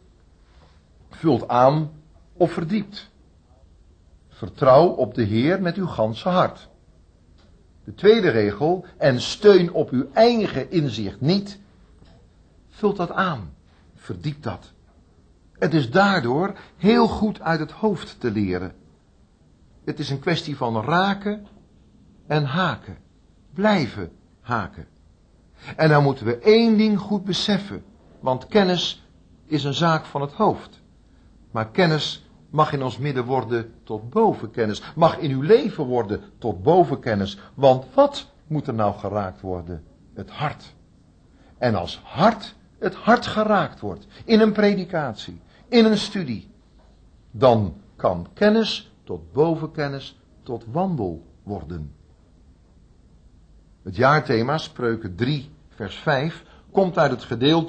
vult aan of verdiept. Vertrouw op de Heer met uw ganse hart. De tweede regel, en steun op uw eigen inzicht niet, vult dat aan, verdiept dat. Het is daardoor heel goed uit het hoofd te leren. Het is een kwestie van raken en haken. Blijven haken. En dan moeten we 1 ding goed beseffen. Want kennis is een zaak van het hoofd. Maar kennis mag in ons midden worden tot bovenkennis. Mag in uw leven worden tot bovenkennis. Want wat moet er nou geraakt worden? Het hart. En als het hart geraakt wordt, in een predikatie, in een studie, dan kan kennis tot bovenkennis, tot wandel worden. Het jaarthema, Spreuken 3, vers 5, komt uit het gedeelte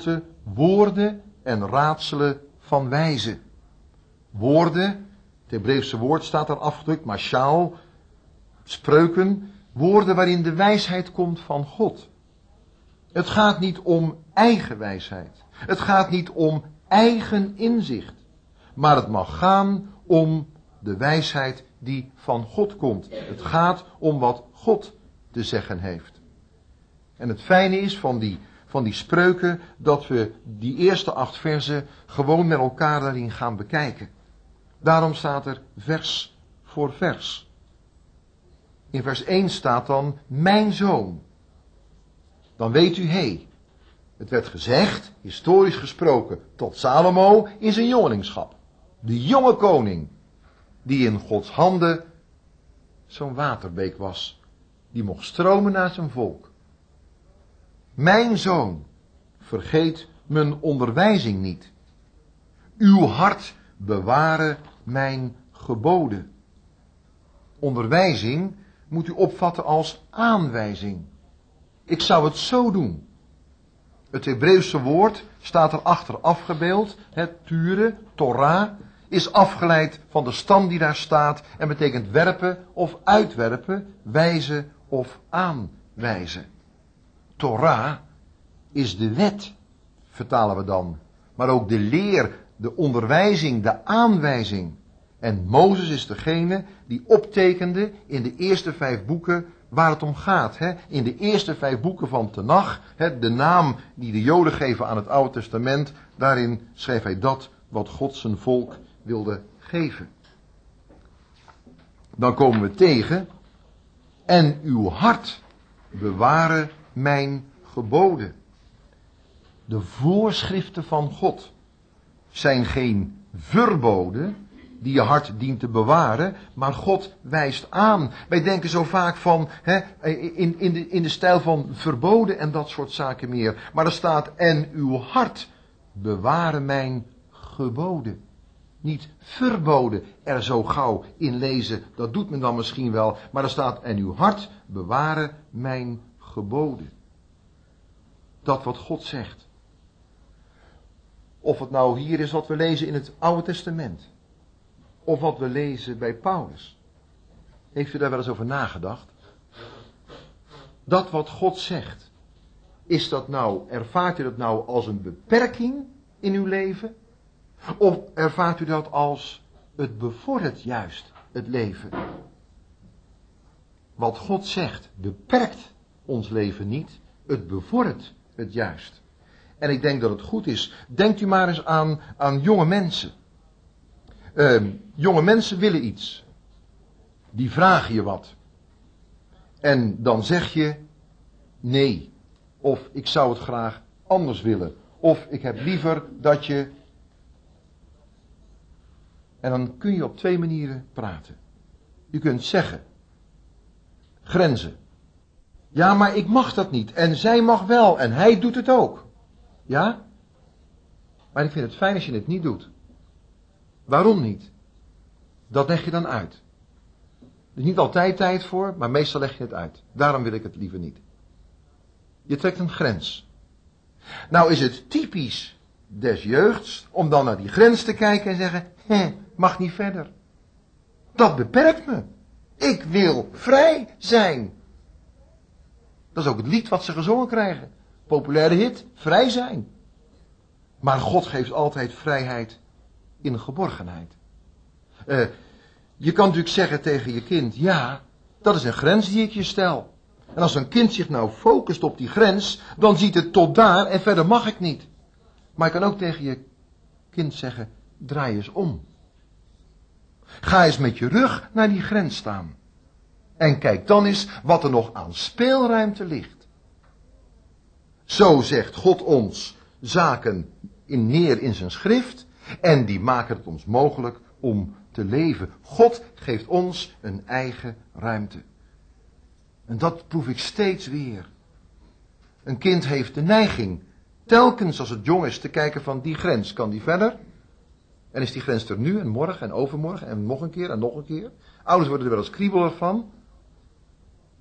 woorden en raadselen van wijzen. Woorden, het Hebreeuwse woord staat daar afgedrukt, mashal, spreuken, woorden waarin de wijsheid komt van God. Het gaat niet om eigen wijsheid. Het gaat niet om eigen inzicht. Maar het mag gaan om de wijsheid die van God komt. Het gaat om wat God te zeggen heeft. En het fijne is van die spreuken dat we die eerste 8 versen gewoon met elkaar daarin gaan bekijken. Daarom staat er vers voor vers. In vers 1 staat dan mijn zoon. Dan weet u, het werd gezegd, historisch gesproken, tot Salomo in zijn jongelingschap. De jonge koning, die in Gods handen zo'n waterbeek was, die mocht stromen naar zijn volk. Mijn zoon, vergeet mijn onderwijzing niet. Uw hart bewaren mijn geboden. Onderwijzing moet u opvatten als aanwijzing. Ik zou het zo doen. Het Hebreeuwse woord staat erachter afgebeeld. Het ture, Torah, is afgeleid van de stam die daar staat en betekent werpen of uitwerpen, wijzen of aanwijzen. Torah is de wet, vertalen we dan. Maar ook de leer, de onderwijzing, de aanwijzing. En Mozes is degene die optekende in de eerste 5 boeken waar het om gaat. In de eerste 5 boeken van Tenach, de naam die de Joden geven aan het Oude Testament, daarin schreef hij dat wat God zijn volk wilde geven. Dan komen we tegen, en uw hart bewaren mijn geboden. De voorschriften van God zijn geen verboden die je hart dient te bewaren, maar God wijst aan. Wij denken zo vaak van, in de stijl van verboden en dat soort zaken meer. Maar er staat, en uw hart bewaren mijn geboden. Niet verboden er zo gauw in lezen, dat doet men dan misschien wel. Maar er staat, en uw hart bewaren mijn geboden. Dat wat God zegt. Of het nou hier is wat we lezen in het Oude Testament. Of wat we lezen bij Paulus. Heeft u daar wel eens over nagedacht? Dat wat God zegt. Ervaart u dat nou als een beperking in uw leven? Of ervaart u dat als het bevordert juist het leven? Wat God zegt beperkt ons leven niet. Het bevordert het juist. En ik denk dat het goed is. Denkt u maar eens aan jonge mensen. Jonge mensen willen iets. Die vragen je wat. En dan zeg je nee. Of ik zou het graag anders willen. Of ik heb liever dat je... En dan kun je op 2 manieren praten. Je kunt zeggen. Grenzen. Ja, maar ik mag dat niet. En zij mag wel. En hij doet het ook. Ja? Maar ik vind het fijn als je het niet doet. Waarom niet? Dat leg je dan uit. Er is niet altijd tijd voor, maar meestal leg je het uit. Daarom wil ik het liever niet. Je trekt een grens. Nou is het typisch des jeugds om dan naar die grens te kijken en zeggen, mag niet verder. Dat beperkt me. Ik wil vrij zijn. Dat is ook het lied wat ze gezongen krijgen. Populaire hit, vrij zijn. Maar God geeft altijd vrijheid in geborgenheid. Je kan natuurlijk zeggen tegen je kind, ja, dat is een grens die ik je stel. En als een kind zich nou focust op die grens, dan ziet het tot daar en verder mag ik niet. Maar je kan ook tegen je kind zeggen, draai eens om. Ga eens met je rug naar die grens staan. En kijk dan eens wat er nog aan speelruimte ligt. Zo zegt God ons zaken neer in zijn schrift. En die maken het ons mogelijk om te leven. God geeft ons een eigen ruimte. En dat proef ik steeds weer. Een kind heeft de neiging, telkens als het jong is, te kijken van die grens, kan die verder? En is die grens er nu en morgen en overmorgen en nog een keer en nog een keer? Ouders worden er wel eens kriebelig van.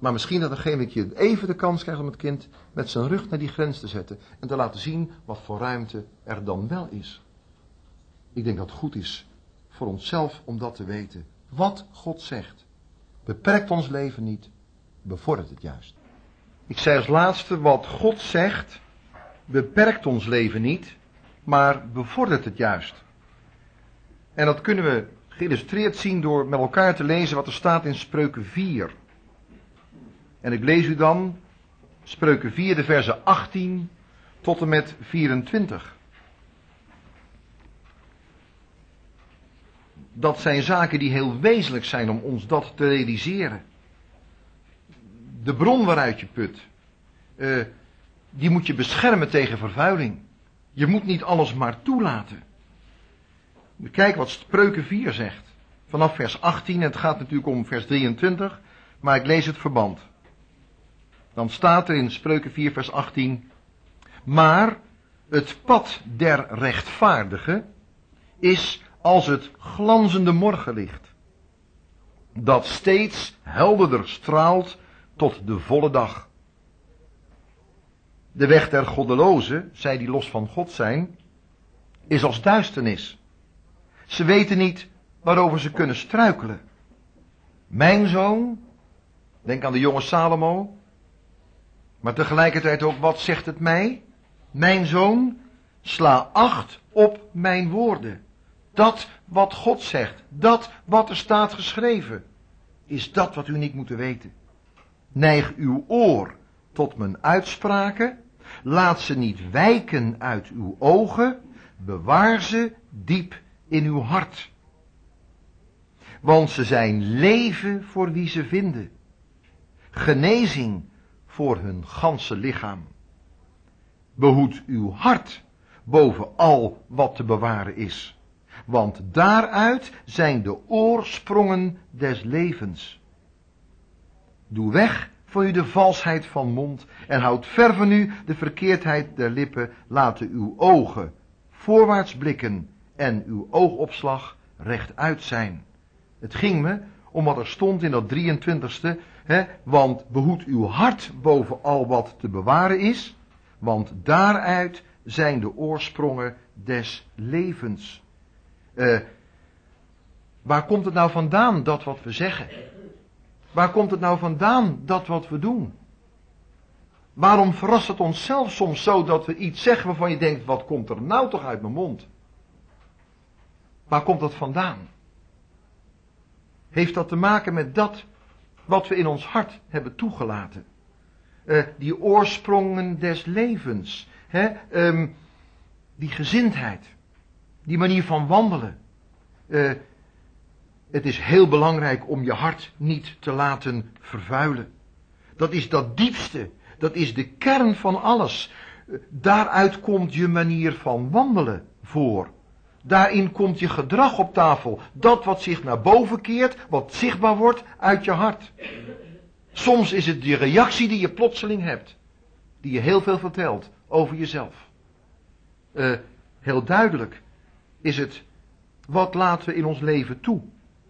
Maar misschien dat degene je even de kans krijgt om het kind met zijn rug naar die grens te zetten. En te laten zien wat voor ruimte er dan wel is. Ik denk dat het goed is voor onszelf om dat te weten. Wat God zegt. Beperkt ons leven niet. Bevordert het juist. Ik zei als laatste, wat God zegt. Beperkt ons leven niet. Maar bevordert het juist. En dat kunnen we geïllustreerd zien door met elkaar te lezen wat er staat in Spreuken 4. En ik lees u dan Spreuken 4, de versen 18 tot en met 24. Dat zijn zaken die heel wezenlijk zijn om ons dat te realiseren. De bron waaruit je put, die moet je beschermen tegen vervuiling. Je moet niet alles maar toelaten. Kijk wat Spreuken 4 zegt. Vanaf vers 18, en het gaat natuurlijk om vers 23, maar ik lees het verband. Dan staat er in Spreuken 4 vers 18. Maar het pad der rechtvaardige is als het glanzende morgenlicht, dat steeds helderder straalt tot de volle dag. De weg der goddelozen, zij die los van God zijn, is als duisternis. Ze weten niet waarover ze kunnen struikelen. Mijn zoon, denk aan de jonge Salomo, maar tegelijkertijd ook, wat zegt het mij? Mijn zoon, sla acht op mijn woorden. Dat wat God zegt, dat wat er staat geschreven, is dat wat u niet moet weten. Neig uw oor tot mijn uitspraken, laat ze niet wijken uit uw ogen, bewaar ze diep in uw hart. Want ze zijn leven voor wie ze vinden, genezing voor hun ganse lichaam. Behoed uw hart boven al wat te bewaren is, want daaruit zijn de oorsprongen des levens. Doe weg voor u de valsheid van mond en houd ver van u de verkeerdheid der lippen. Laten uw ogen voorwaarts blikken en uw oogopslag rechtuit zijn. Het ging me om wat er stond in dat 23ste, want behoed uw hart boven al wat te bewaren is, want daaruit zijn de oorsprongen des levens. Waar komt het nou vandaan, dat wat we zeggen? Waar komt het nou vandaan, dat wat we doen? Waarom verrast het ons zelf soms zo dat we iets zeggen waarvan je denkt, wat komt er nou toch uit mijn mond? Waar komt dat vandaan? Heeft dat te maken met dat wat we in ons hart hebben toegelaten? Die oorsprongen des levens. Die gezindheid. Die manier van wandelen. Het is heel belangrijk om je hart niet te laten vervuilen. Dat is dat diepste. Dat is de kern van alles. Daaruit komt je manier van wandelen voor. Daarin komt je gedrag op tafel. Dat wat zich naar boven keert, wat zichtbaar wordt uit je hart. Soms is het die reactie die je plotseling hebt. Die je heel veel vertelt over jezelf. Heel duidelijk is het, wat laten we in ons leven toe?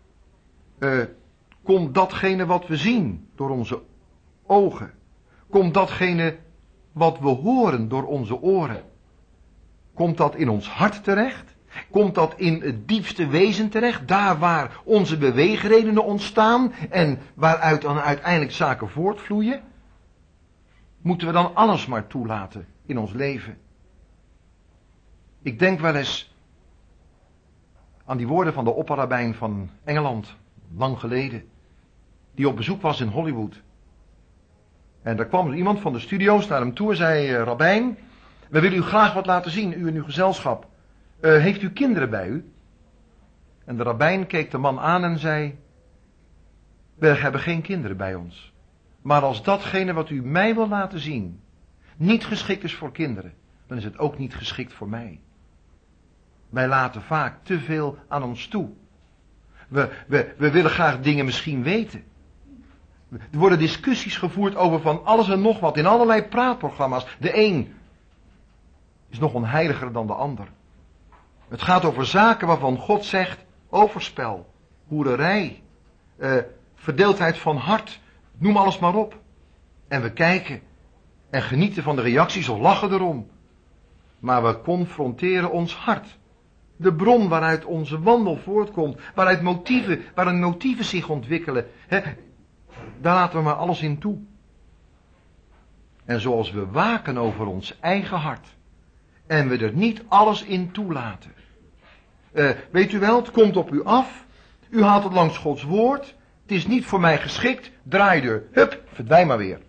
Komt datgene wat we zien door onze ogen? Komt datgene wat we horen door onze oren? Komt dat in ons hart terecht? Komt dat in het diepste wezen terecht? Daar waar onze beweegredenen ontstaan en waaruit dan uiteindelijk zaken voortvloeien? Moeten we dan alles maar toelaten in ons leven? Ik denk wel eens aan die woorden van de opperrabijn van Engeland, lang geleden, die op bezoek was in Hollywood. En daar kwam iemand van de studio's naar hem toe en zei, rabbijn, we willen u graag wat laten zien, u en uw gezelschap. Heeft u kinderen bij u? En de rabbijn keek de man aan en zei, we hebben geen kinderen bij ons. Maar als datgene wat u mij wil laten zien niet geschikt is voor kinderen, dan is het ook niet geschikt voor mij. Wij laten vaak te veel aan ons toe. We willen graag dingen misschien weten. Er worden discussies gevoerd over van alles en nog wat in allerlei praatprogramma's. De een is nog onheiliger dan de ander. Het gaat over zaken waarvan God zegt, overspel, hoererij, verdeeldheid van hart, Noem alles maar op. En we kijken en genieten van de reacties of lachen erom. Maar we confronteren ons hart. De bron waaruit onze wandel voortkomt, waaruit motieven zich ontwikkelen. Daar laten we maar alles in toe. En zoals we waken over ons eigen hart en we er niet alles in toelaten. Weet u wel, het komt op u af. U haalt het langs Gods woord. Het is niet voor mij geschikt. Draaideur. Hup, verdwijn maar weer.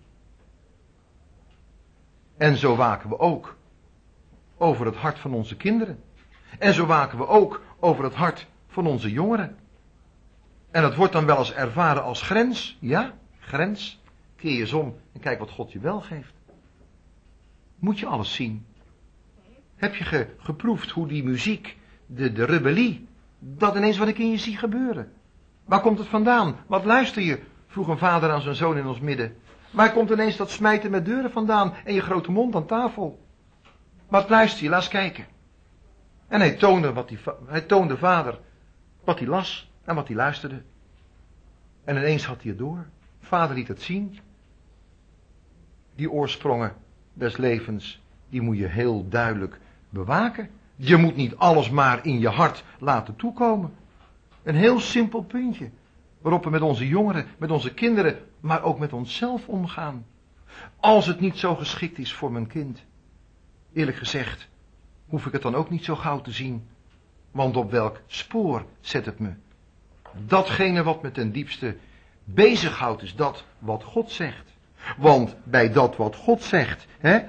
En zo waken we ook over het hart van onze kinderen. En zo waken we ook over het hart van onze jongeren. En dat wordt dan wel eens ervaren als grens. Ja, grens. Keer je eens om en kijk wat God je wel geeft. Moet je alles zien? Heb je geproefd hoe die muziek, de rebellie, dat ineens wat ik in je zie gebeuren? Waar komt het vandaan? Wat luister je? Vroeg een vader aan zijn zoon in ons midden. Waar komt ineens dat smijten met deuren vandaan en je grote mond aan tafel? Wat luister je? Laat eens kijken. En hij toonde vader wat hij las en wat hij luisterde. En ineens had hij het door. Vader liet het zien. Die oorsprongen des levens, die moet je heel duidelijk bewaken. Je moet niet alles maar in je hart laten toekomen. Een heel simpel puntje, waarop we met onze jongeren, met onze kinderen, maar ook met onszelf omgaan. Als het niet zo geschikt is voor mijn kind, eerlijk gezegd, hoef ik het dan ook niet zo gauw te zien. Want op welk spoor zet het me? Datgene wat me ten diepste bezighoudt is dat wat God zegt. Want bij dat wat God zegt,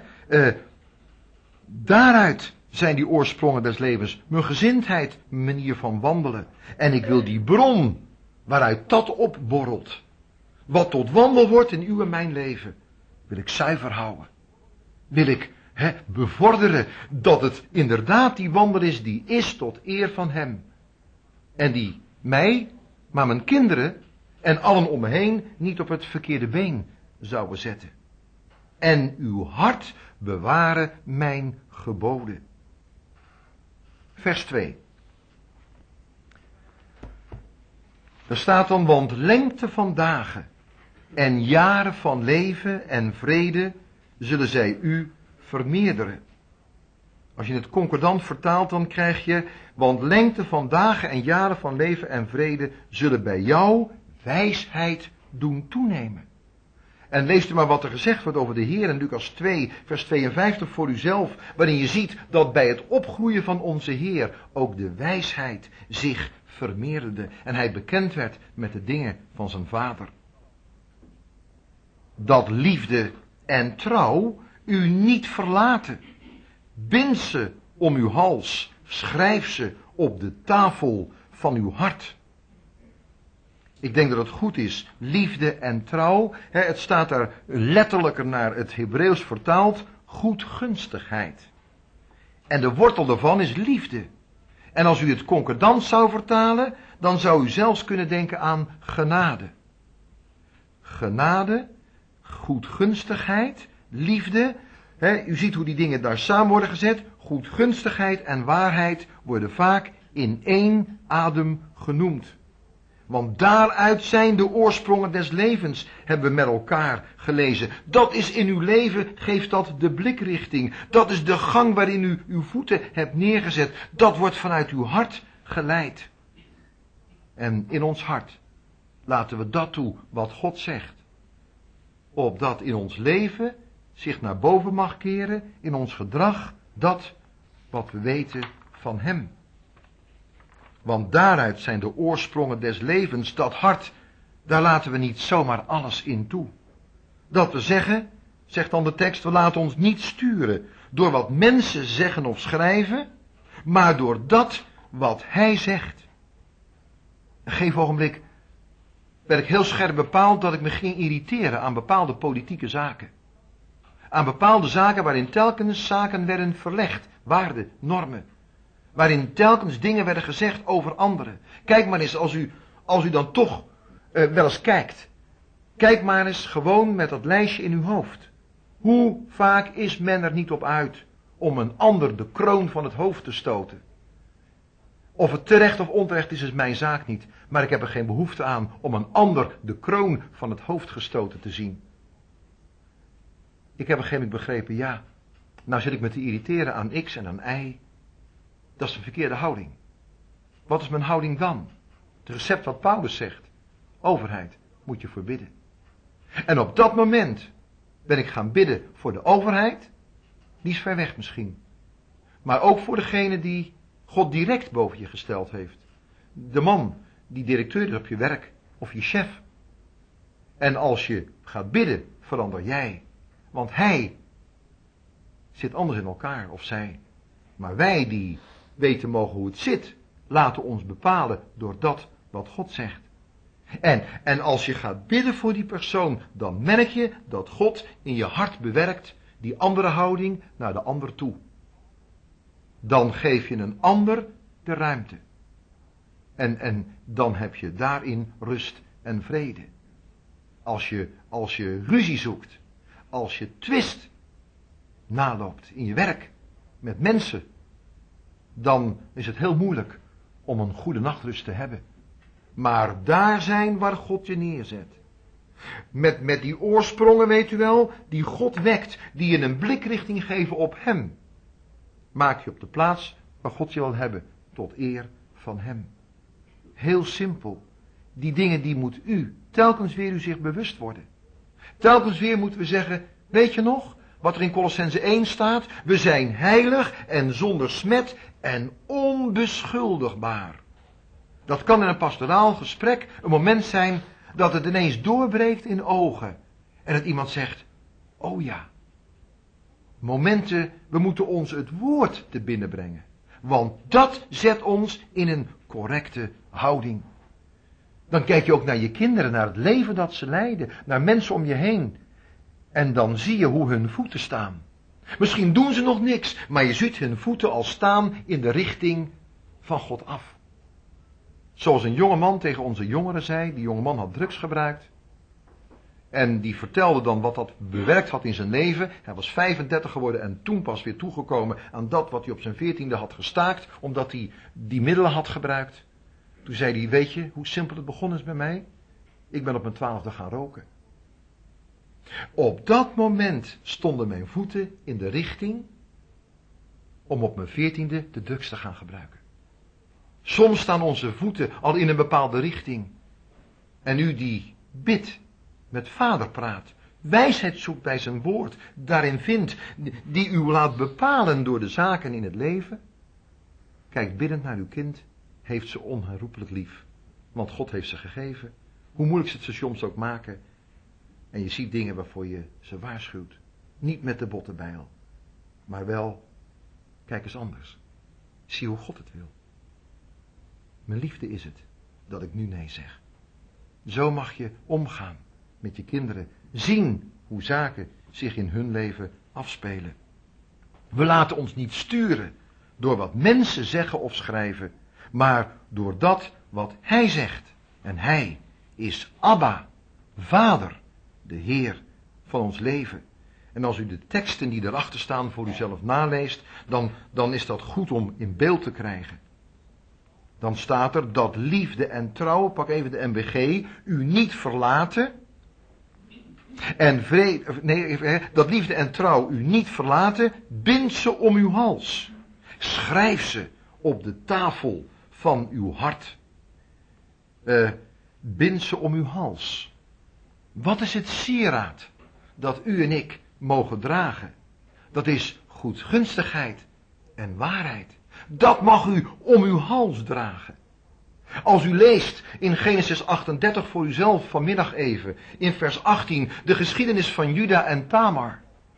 daaruit zijn die oorsprongen des levens, mijn gezindheid, mijn manier van wandelen. En ik wil die bron, waaruit dat opborrelt, wat tot wandel wordt in uw en mijn leven, wil ik zuiver houden. Wil ik bevorderen dat het inderdaad die wandel is die is tot eer van hem. En die mij, maar mijn kinderen en allen om me heen niet op het verkeerde been zouden zetten. En uw hart bewaren mijn geboden. Vers 2. Er staat dan, want lengte van dagen en jaren van leven en vrede zullen zij u vermeerderen. Als je het concordant vertaalt, dan krijg je, want lengte van dagen en jaren van leven en vrede zullen bij jou wijsheid doen toenemen. En leest u maar wat er gezegd wordt over de Heer in Lucas 2, vers 52 voor uzelf, waarin je ziet dat bij het opgroeien van onze Heer ook de wijsheid zich vermeerderde en hij bekend werd met de dingen van zijn Vader. Dat liefde en trouw u niet verlaten. Bind ze om uw hals, schrijf ze op de tafel van uw hart. Ik denk dat het goed is, liefde en trouw, het staat daar letterlijker naar het Hebreeuws vertaald, goedgunstigheid. En de wortel daarvan is liefde. En als u het concordant zou vertalen, dan zou u zelfs kunnen denken aan genade. Genade, goedgunstigheid, liefde. U ziet hoe die dingen daar samen worden gezet. Goedgunstigheid en waarheid worden vaak in één adem genoemd. Want daaruit zijn de oorsprongen des levens, hebben we met elkaar gelezen. Dat is in uw leven, geeft dat de blikrichting. Dat is de gang waarin u uw voeten hebt neergezet. Dat wordt vanuit uw hart geleid. En in ons hart laten we dat toe wat God zegt. Opdat in ons leven zich naar boven mag keren, in ons gedrag, dat wat we weten van hem. Want daaruit zijn de oorsprongen des levens, dat hart, daar laten we niet zomaar alles in toe. Dat we zeggen, zegt dan de tekst, we laten ons niet sturen door wat mensen zeggen of schrijven, maar door dat wat hij zegt. Een gegeven ogenblik werd ik heel scherp bepaald dat ik me ging irriteren aan bepaalde politieke zaken. Aan bepaalde zaken waarin telkens zaken werden verlegd, waarden, normen. Waarin telkens dingen werden gezegd over anderen. Kijk maar eens, als u dan toch wel eens kijkt. Kijk maar eens gewoon met dat lijstje in uw hoofd. Hoe vaak is men er niet op uit om een ander de kroon van het hoofd te stoten? Of het terecht of onterecht is mijn zaak niet. Maar ik heb er geen behoefte aan om een ander de kroon van het hoofd gestoten te zien. Ik heb op een gegeven moment begrepen, ja, nou zit ik me te irriteren aan X en aan Y. Dat is de verkeerde houding. Wat is mijn houding dan? Het recept wat Paulus zegt. Overheid, moet je voor bidden. En op dat moment ben ik gaan bidden voor de overheid. Die is ver weg misschien. Maar ook voor degene die God direct boven je gesteld heeft. De man die directeur is op je werk. Of je chef. En als je gaat bidden, verander jij. Want hij zit anders in elkaar, of zij. Maar wij die weten mogen hoe het zit, laten ons bepalen door dat wat God zegt. En als je gaat bidden voor die persoon, dan merk je dat God in je hart bewerkt die andere houding naar de ander toe. Dan geef je een ander de ruimte. En dan heb je daarin rust en vrede. Als je ruzie zoekt, als je twist naloopt in je werk met mensen, dan is het heel moeilijk om een goede nachtrust te hebben. Maar daar zijn waar God je neerzet. Met die oorsprongen, weet u wel, die God wekt, die je een blikrichting geven op hem. Maak je op de plaats waar God je wil hebben, tot eer van hem. Heel simpel. Die dingen die moet u telkens weer u zich bewust worden. Telkens weer moeten we zeggen, weet je nog, wat er in Kolossenzen 1 staat? We zijn heilig en zonder smet en onbeschuldigbaar. Dat kan in een pastoraal gesprek een moment zijn dat het ineens doorbreekt in ogen. En dat iemand zegt, oh ja. Momenten, we moeten ons het woord te binnen brengen. Want dat zet ons in een correcte houding. Dan kijk je ook naar je kinderen, naar het leven dat ze leiden, naar mensen om je heen. En dan zie je hoe hun voeten staan. Misschien doen ze nog niks, maar je ziet hun voeten al staan in de richting van God af. Zoals een jongeman tegen onze jongeren zei, die jongeman had drugs gebruikt. En die vertelde dan wat dat bewerkt had in zijn leven. Hij was 35 geworden en toen pas weer toegekomen aan dat wat hij op zijn 14e had gestaakt, omdat hij die middelen had gebruikt. Toen zei hij, weet je hoe simpel het begonnen is bij mij? Ik ben op mijn 12e gaan roken. Op dat moment stonden mijn voeten in de richting om op mijn 14e de drugs te gaan gebruiken. Soms staan onze voeten al in een bepaalde richting. En u die bidt, met Vader praat, wijsheid zoekt bij zijn woord, daarin vindt, die u laat bepalen door de zaken in het leven. Kijk biddend naar uw kind, heeft ze onherroepelijk lief. Want God heeft ze gegeven. Hoe moeilijk ze het soms ook maken. En je ziet dingen waarvoor je ze waarschuwt. Niet met de bottenbijl. Maar wel, kijk eens anders. Zie hoe God het wil. Mijn liefde is het, dat ik nu nee zeg. Zo mag je omgaan met je kinderen. Zien hoe zaken zich in hun leven afspelen. We laten ons niet sturen door wat mensen zeggen of schrijven, maar door dat wat hij zegt. En hij is Abba, Vader, de Heer van ons leven. En als u de teksten die erachter staan voor uzelf naleest, dan is dat goed om in beeld te krijgen. Dan staat er dat liefde en trouw, pak even de NBG, u niet verlaten. En dat liefde en trouw u niet verlaten, bind ze om uw hals. Schrijf ze op de tafel van uw hart. Bind ze om uw hals. Wat is het sieraad dat u en ik mogen dragen? Dat is goedgunstigheid en waarheid. Dat mag u om uw hals dragen. Als u leest in Genesis 38 voor uzelf vanmiddag even, in vers 18, de geschiedenis van Juda en Tamar.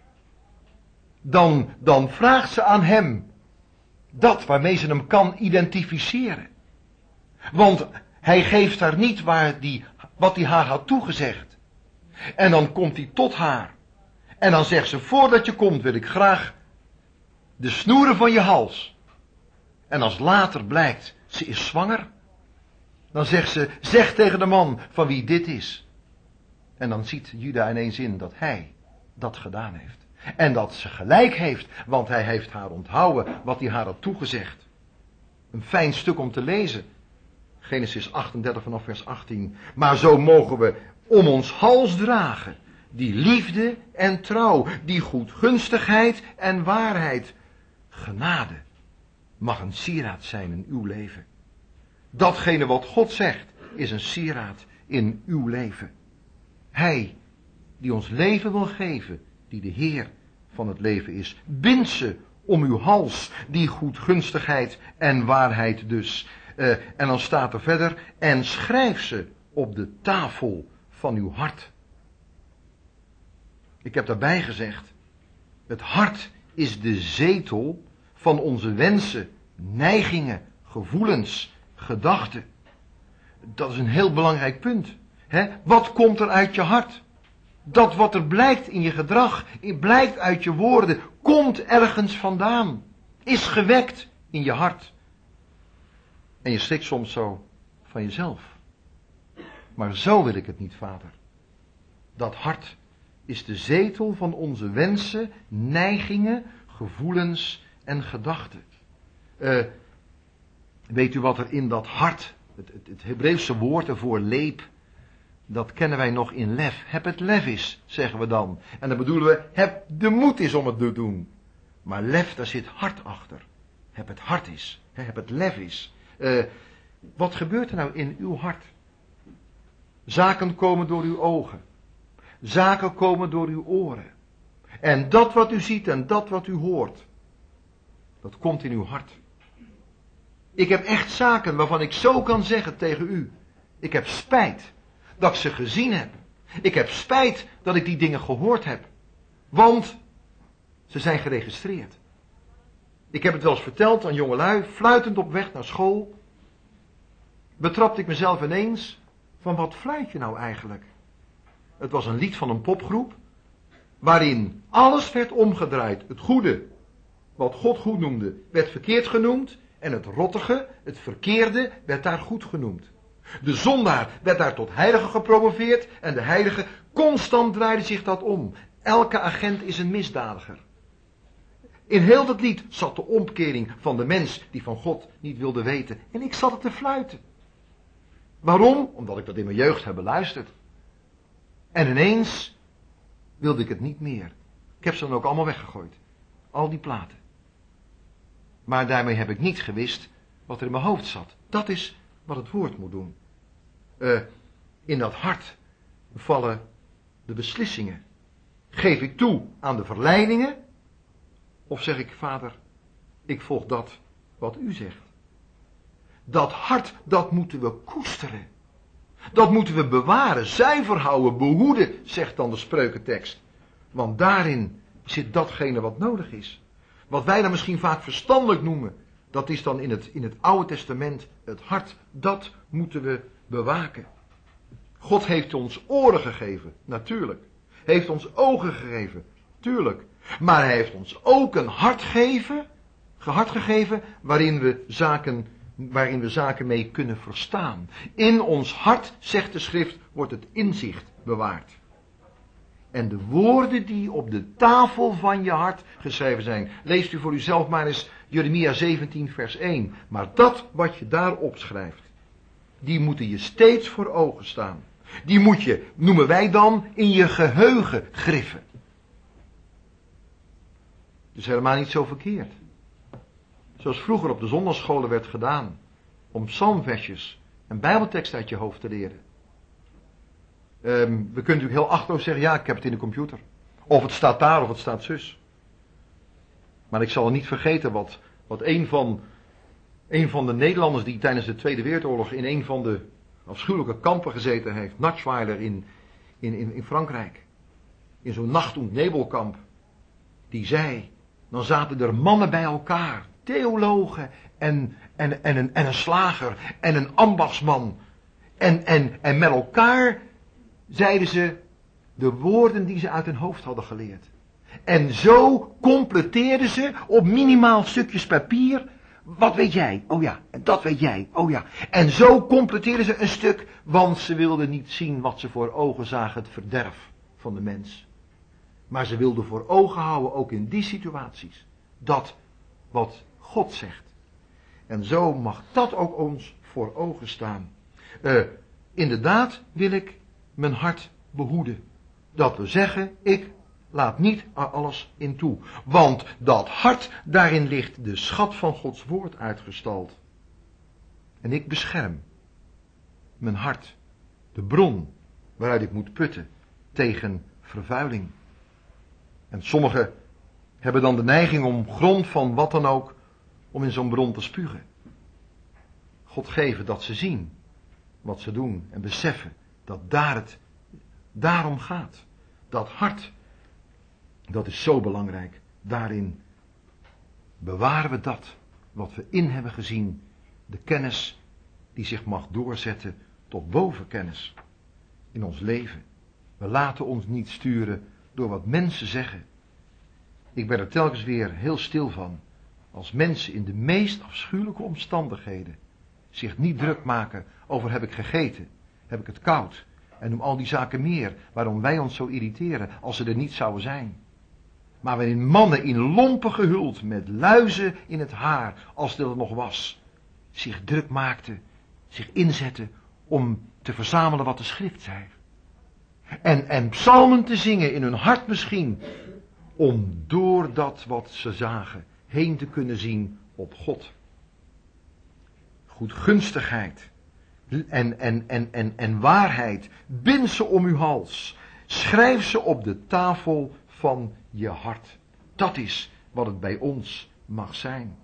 Dan vraagt ze aan hem dat waarmee ze hem kan identificeren. Want hij geeft haar niet wat hij haar had toegezegd. En dan komt hij tot haar. En dan zegt ze, voordat je komt wil ik graag de snoeren van je hals. En als later blijkt, ze is zwanger. Dan zegt ze, zeg tegen de man van wie dit is. En dan ziet Juda ineens in dat hij dat gedaan heeft. En dat ze gelijk heeft, want hij heeft haar onthouden wat hij haar had toegezegd. Een fijn stuk om te lezen. Genesis 38 vanaf vers 18. Maar zo mogen we om ons hals dragen die liefde en trouw, die goedgunstigheid en waarheid. Genade mag een sieraad zijn in uw leven. Datgene wat God zegt is een sieraad in uw leven. Hij die ons leven wil geven, die de Heer van het leven is. Bind ze om uw hals, die goedgunstigheid en waarheid dus. En dan staat er verder, en schrijf ze op de tafel van uw hart. Ik heb daarbij gezegd, het hart is de zetel van onze wensen, neigingen, gevoelens, gedachten. Dat is een heel belangrijk punt. Wat komt er uit je hart? Dat wat er blijkt in je gedrag, blijkt uit je woorden, komt ergens vandaan. Is gewekt in je hart. En je schrikt soms zo van jezelf. Maar zo wil ik het niet, Vader. Dat hart is de zetel van onze wensen, neigingen, gevoelens en gedachten. Weet u wat er in dat hart, het Hebreeuwse woord ervoor leep, dat kennen wij nog in lef. Heb het lef is, zeggen we dan. En dan bedoelen we, heb de moed is om het te doen. Maar lef, daar zit hart achter. Heb het hart is. Heb het lef is. Wat gebeurt er nou in uw hart? Zaken komen door uw ogen. Zaken komen door uw oren. En dat wat u ziet en dat wat u hoort, dat komt in uw hart. Ik heb echt zaken waarvan ik zo kan zeggen tegen u. Ik heb spijt dat ik ze gezien heb. Ik heb spijt dat ik die dingen gehoord heb. Want ze zijn geregistreerd. Ik heb het wel eens verteld aan jongelui, fluitend op weg naar school. Betrapte ik mezelf ineens van wat fluit je nou eigenlijk? Het was een lied van een popgroep, waarin alles werd omgedraaid. Het goede, wat God goed noemde, werd verkeerd genoemd. En het rottige, het verkeerde, werd daar goed genoemd. De zondaar werd daar tot heilige gepromoveerd. En de heilige, constant draaide zich dat om. Elke agent is een misdadiger. In heel dat lied zat de omkering van de mens die van God niet wilde weten. En ik zat het te fluiten. Waarom? Omdat ik dat in mijn jeugd heb beluisterd. En ineens wilde ik het niet meer. Ik heb ze dan ook allemaal weggegooid. Al die platen. Maar daarmee heb ik niet gewist wat er in mijn hoofd zat. Dat is wat het woord moet doen. In dat hart vallen de beslissingen. Geef ik toe aan de verleidingen? Of zeg ik, Vader, ik volg dat wat u zegt. Dat hart, dat moeten we koesteren. Dat moeten we bewaren, zuiver houden, behoeden, zegt dan de spreukentekst. Want daarin zit datgene wat nodig is. Wat wij dan misschien vaak verstandelijk noemen, dat is dan in het Oude Testament het hart. Dat moeten we bewaken. God heeft ons oren gegeven, natuurlijk. Heeft ons ogen gegeven, tuurlijk. Maar hij heeft ons ook een hart gegeven waarin we zaken mee kunnen verstaan. In ons hart, zegt de schrift, wordt het inzicht bewaard. En de woorden die op de tafel van je hart geschreven zijn. Leest u voor uzelf maar eens Jeremia 17 vers 1. Maar dat wat je daar opschrijft, die moeten je steeds voor ogen staan. Die moet je, noemen wij dan, in je geheugen griffen. Dus helemaal niet zo verkeerd. Zoals vroeger op de zondagsscholen werd gedaan. Om psalmversjes en bijbeltekst uit je hoofd te leren. We kunnen natuurlijk heel achterloos zeggen, ja, ik heb het in de computer. Of het staat daar, of het staat zus. Maar ik zal niet vergeten wat een van de Nederlanders die tijdens de Tweede Wereldoorlog in een van de afschuwelijke kampen gezeten heeft, Nachtweiler in Frankrijk. In zo'n nacht- en nebelkamp. Die zei, dan zaten er mannen bij elkaar, theologen en een slager en een ambachtsman. En met elkaar zeiden ze de woorden die ze uit hun hoofd hadden geleerd. En zo completeerden ze op minimaal stukjes papier. Wat weet jij? Oh ja, en dat weet jij. Oh ja. En zo completeerden ze een stuk, want ze wilden niet zien wat ze voor ogen zagen, het verderf van de mens. Maar ze wilden voor ogen houden, ook in die situaties, dat wat God zegt. En zo mag dat ook ons voor ogen staan. Inderdaad wil ik mijn hart behoeden. Dat we zeggen, ik laat niet er alles in toe. Want dat hart, daarin ligt de schat van Gods woord uitgestald. En ik bescherm mijn hart, de bron waaruit ik moet putten, tegen vervuiling. En sommigen hebben dan de neiging om grond van wat dan ook, om in zo'n bron te spugen. God geven dat ze zien wat ze doen en beseffen dat daar het daarom gaat. Dat hart, dat is zo belangrijk. Daarin bewaren we dat wat we in hebben gezien. De kennis die zich mag doorzetten tot bovenkennis in ons leven. We laten ons niet sturen door wat mensen zeggen. Ik ben er telkens weer heel stil van. Als mensen in de meest afschuwelijke omstandigheden zich niet druk maken over heb ik gegeten, heb ik het koud. En noem al die zaken meer waarom wij ons zo irriteren als ze er niet zouden zijn. Maar waarin mannen in lompen gehuld met luizen in het haar, als dat er nog was, zich druk maakten, zich inzetten om te verzamelen wat de schrift zei. En psalmen te zingen in hun hart misschien, om door dat wat ze zagen heen te kunnen zien op God. Goedgunstigheid en waarheid, bind ze om uw hals. Schrijf ze op de tafel van je hart. Dat is wat het bij ons mag zijn.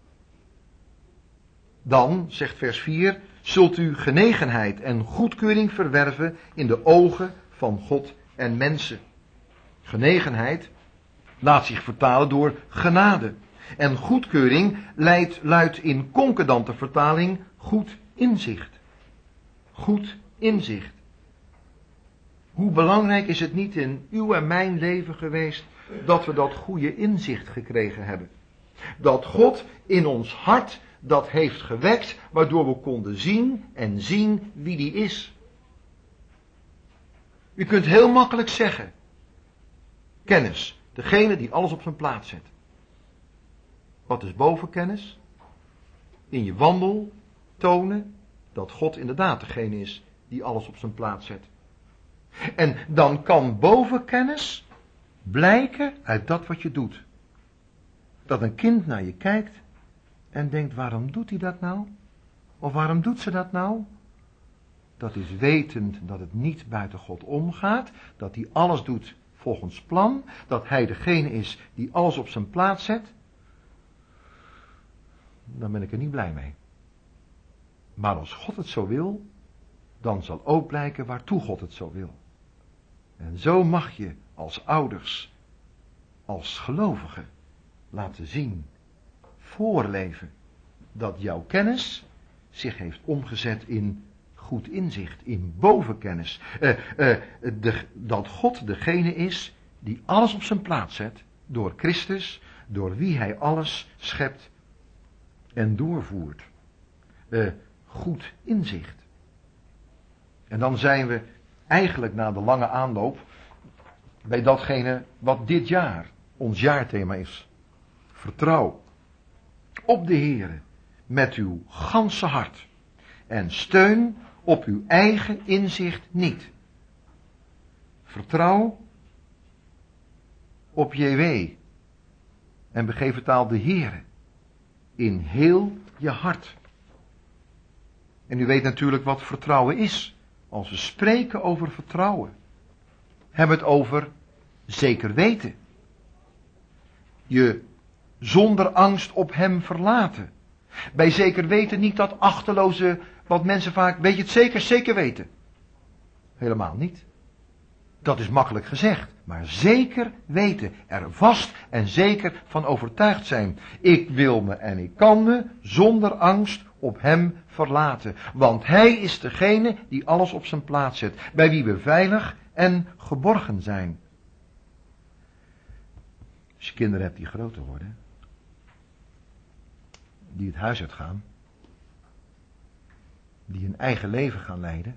Dan, zegt vers 4, zult u genegenheid en goedkeuring verwerven in de ogen van God en mensen. Genegenheid laat zich vertalen door genade. En goedkeuring luidt in concordante vertaling goed inzicht. Goed inzicht. Hoe belangrijk is het niet in uw en mijn leven geweest dat we dat goede inzicht gekregen hebben. Dat God in ons hart dat heeft gewekt, waardoor we konden zien wie die is. U kunt heel makkelijk zeggen, kennis, degene die alles op zijn plaats zet. Wat is bovenkennis? In je wandel tonen dat God inderdaad degene is die alles op zijn plaats zet. En dan kan bovenkennis blijken uit dat wat je doet. Dat een kind naar je kijkt en denkt, waarom doet hij dat nou? Of waarom doet ze dat nou? Dat is wetend dat het niet buiten God omgaat, dat hij alles doet volgens plan, dat hij degene is die alles op zijn plaats zet. Dan ben ik er niet blij mee. Maar als God het zo wil, dan zal ook blijken waartoe God het zo wil. En zo mag je als ouders, als gelovigen, laten zien, voorleven, dat jouw kennis zich heeft omgezet in goed inzicht, in bovenkennis. Dat God degene is die alles op zijn plaats zet, door Christus, door wie hij alles schept en doorvoert. Goed inzicht. En dan zijn we eigenlijk na de lange aanloop bij datgene wat dit jaar ons jaarthema is. Vertrouw op de Heere met uw ganse hart en steun op uw eigen inzicht niet. Vertrouw op JW en begeef vertaal de Heere in heel je hart. En u weet natuurlijk wat vertrouwen is. Als we spreken over vertrouwen, hebben we het over zeker weten. Je zonder angst op hem verlaten. Bij zeker weten niet dat achterloze, wat mensen vaak, weet je het zeker, zeker weten. Helemaal niet. Dat is makkelijk gezegd, maar zeker weten, er vast en zeker van overtuigd zijn. Ik wil me en ik kan me zonder angst op hem verlaten. Want hij is degene die alles op zijn plaats zet, bij wie we veilig en geborgen zijn. Als je kinderen hebt die groter worden, die het huis uitgaan, die een eigen leven gaan leiden,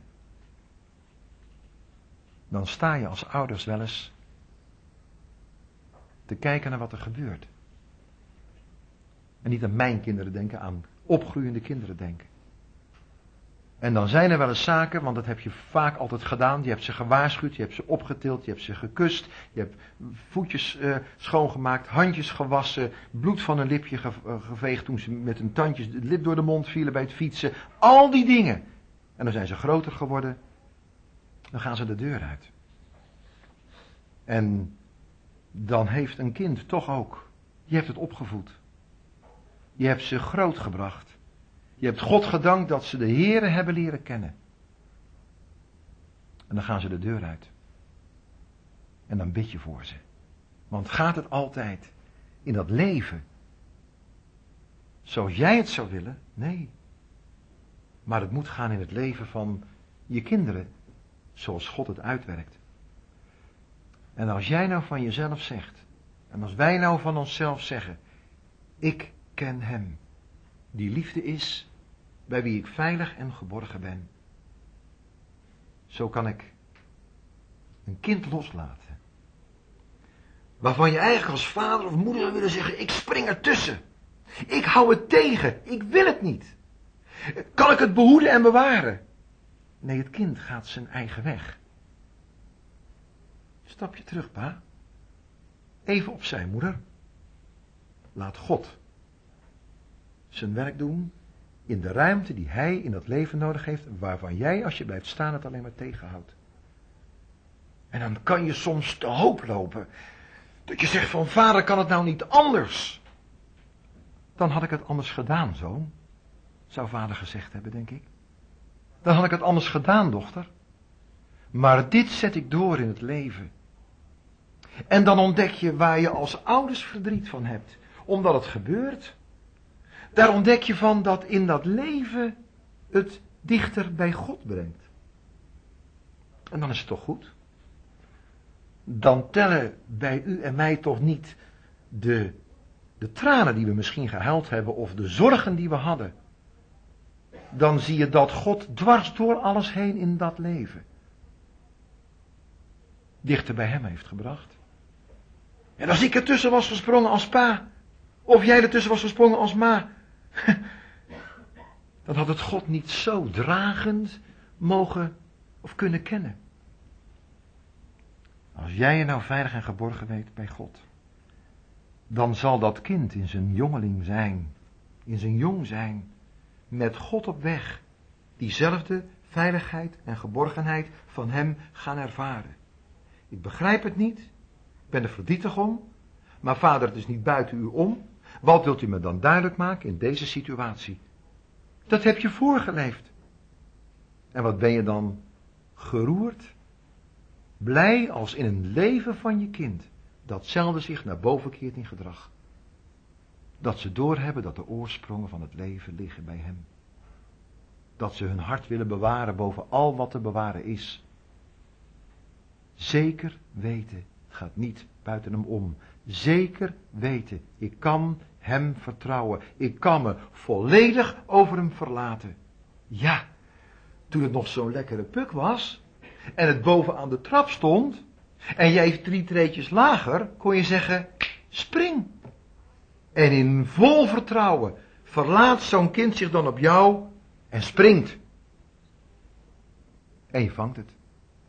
dan sta je als ouders wel eens te kijken naar wat er gebeurt. En niet aan mijn kinderen denken, aan opgroeiende kinderen denken. En dan zijn er wel eens zaken, want dat heb je vaak altijd gedaan. Je hebt ze gewaarschuwd, je hebt ze opgetild, je hebt ze gekust. Je hebt voetjes schoongemaakt, handjes gewassen, bloed van een lipje geveegd toen ze met hun tandjes het lip door de mond vielen bij het fietsen. Al die dingen. En dan zijn ze groter geworden. Dan gaan ze de deur uit. En dan heeft een kind toch ook, je hebt het opgevoed. Je hebt ze grootgebracht. Je hebt God gedankt dat ze de Heere hebben leren kennen. En dan gaan ze de deur uit. En dan bid je voor ze. Want gaat het altijd in dat leven zoals jij het zou willen? Nee. Maar het moet gaan in het leven van je kinderen zoals God het uitwerkt. En als jij nou van jezelf zegt, en als wij nou van onszelf zeggen, ik ken hem, die liefde is, bij wie ik veilig en geborgen ben. Zo kan ik een kind loslaten. Waarvan je eigenlijk als vader of moeder zou willen zeggen, ik spring ertussen. Ik hou het tegen, ik wil het niet. Kan ik het behoeden en bewaren? Nee, het kind gaat zijn eigen weg. Stapje terug, pa. Even opzij, moeder. Laat God zijn werk doen in de ruimte die hij in dat leven nodig heeft, waarvan jij, als je blijft staan, het alleen maar tegenhoudt. En dan kan je soms te hoop lopen. Dat je zegt van, vader, kan het nou niet anders? Dan had ik het anders gedaan, zoon. Zou vader gezegd hebben, denk ik. Dan had ik het anders gedaan, dochter. Maar dit zet ik door in het leven. En dan ontdek je waar je als ouders verdriet van hebt. Omdat het gebeurt. Daar ontdek je van dat in dat leven het dichter bij God brengt. En dan is het toch goed? Dan tellen bij u en mij toch niet de tranen die we misschien gehuild hebben of de zorgen die we hadden. Dan zie je dat God dwars door alles heen in dat leven dichter bij hem heeft gebracht. En als ik ertussen was gesprongen als pa, of jij ertussen was gesprongen als ma, dan had het God niet zo dragend mogen of kunnen kennen. Als jij je nou veilig en geborgen weet bij God, dan zal dat kind in zijn jongeling zijn, in zijn jong zijn, met God op weg, diezelfde veiligheid en geborgenheid van hem gaan ervaren. Ik begrijp het niet, ik ben er verdrietig om, maar vader, het is niet buiten u om. Wat wilt u me dan duidelijk maken in deze situatie? Dat heb je voorgeleefd. En wat ben je dan geroerd? Blij als in een leven van je kind datzelfde zich naar boven keert in gedrag. Dat ze doorhebben dat de oorsprongen van het leven liggen bij hem. Dat ze hun hart willen bewaren boven al wat te bewaren is. Zeker weten, het gaat niet buiten hem om. Zeker weten, ik kan hem vertrouwen. Ik kan me volledig over hem verlaten. Ja, toen het nog zo'n lekkere puk was en het boven aan de trap stond en jij 3 treetjes lager, kon je zeggen, spring. En in vol vertrouwen verlaat zo'n kind zich dan op jou en springt. En je vangt het.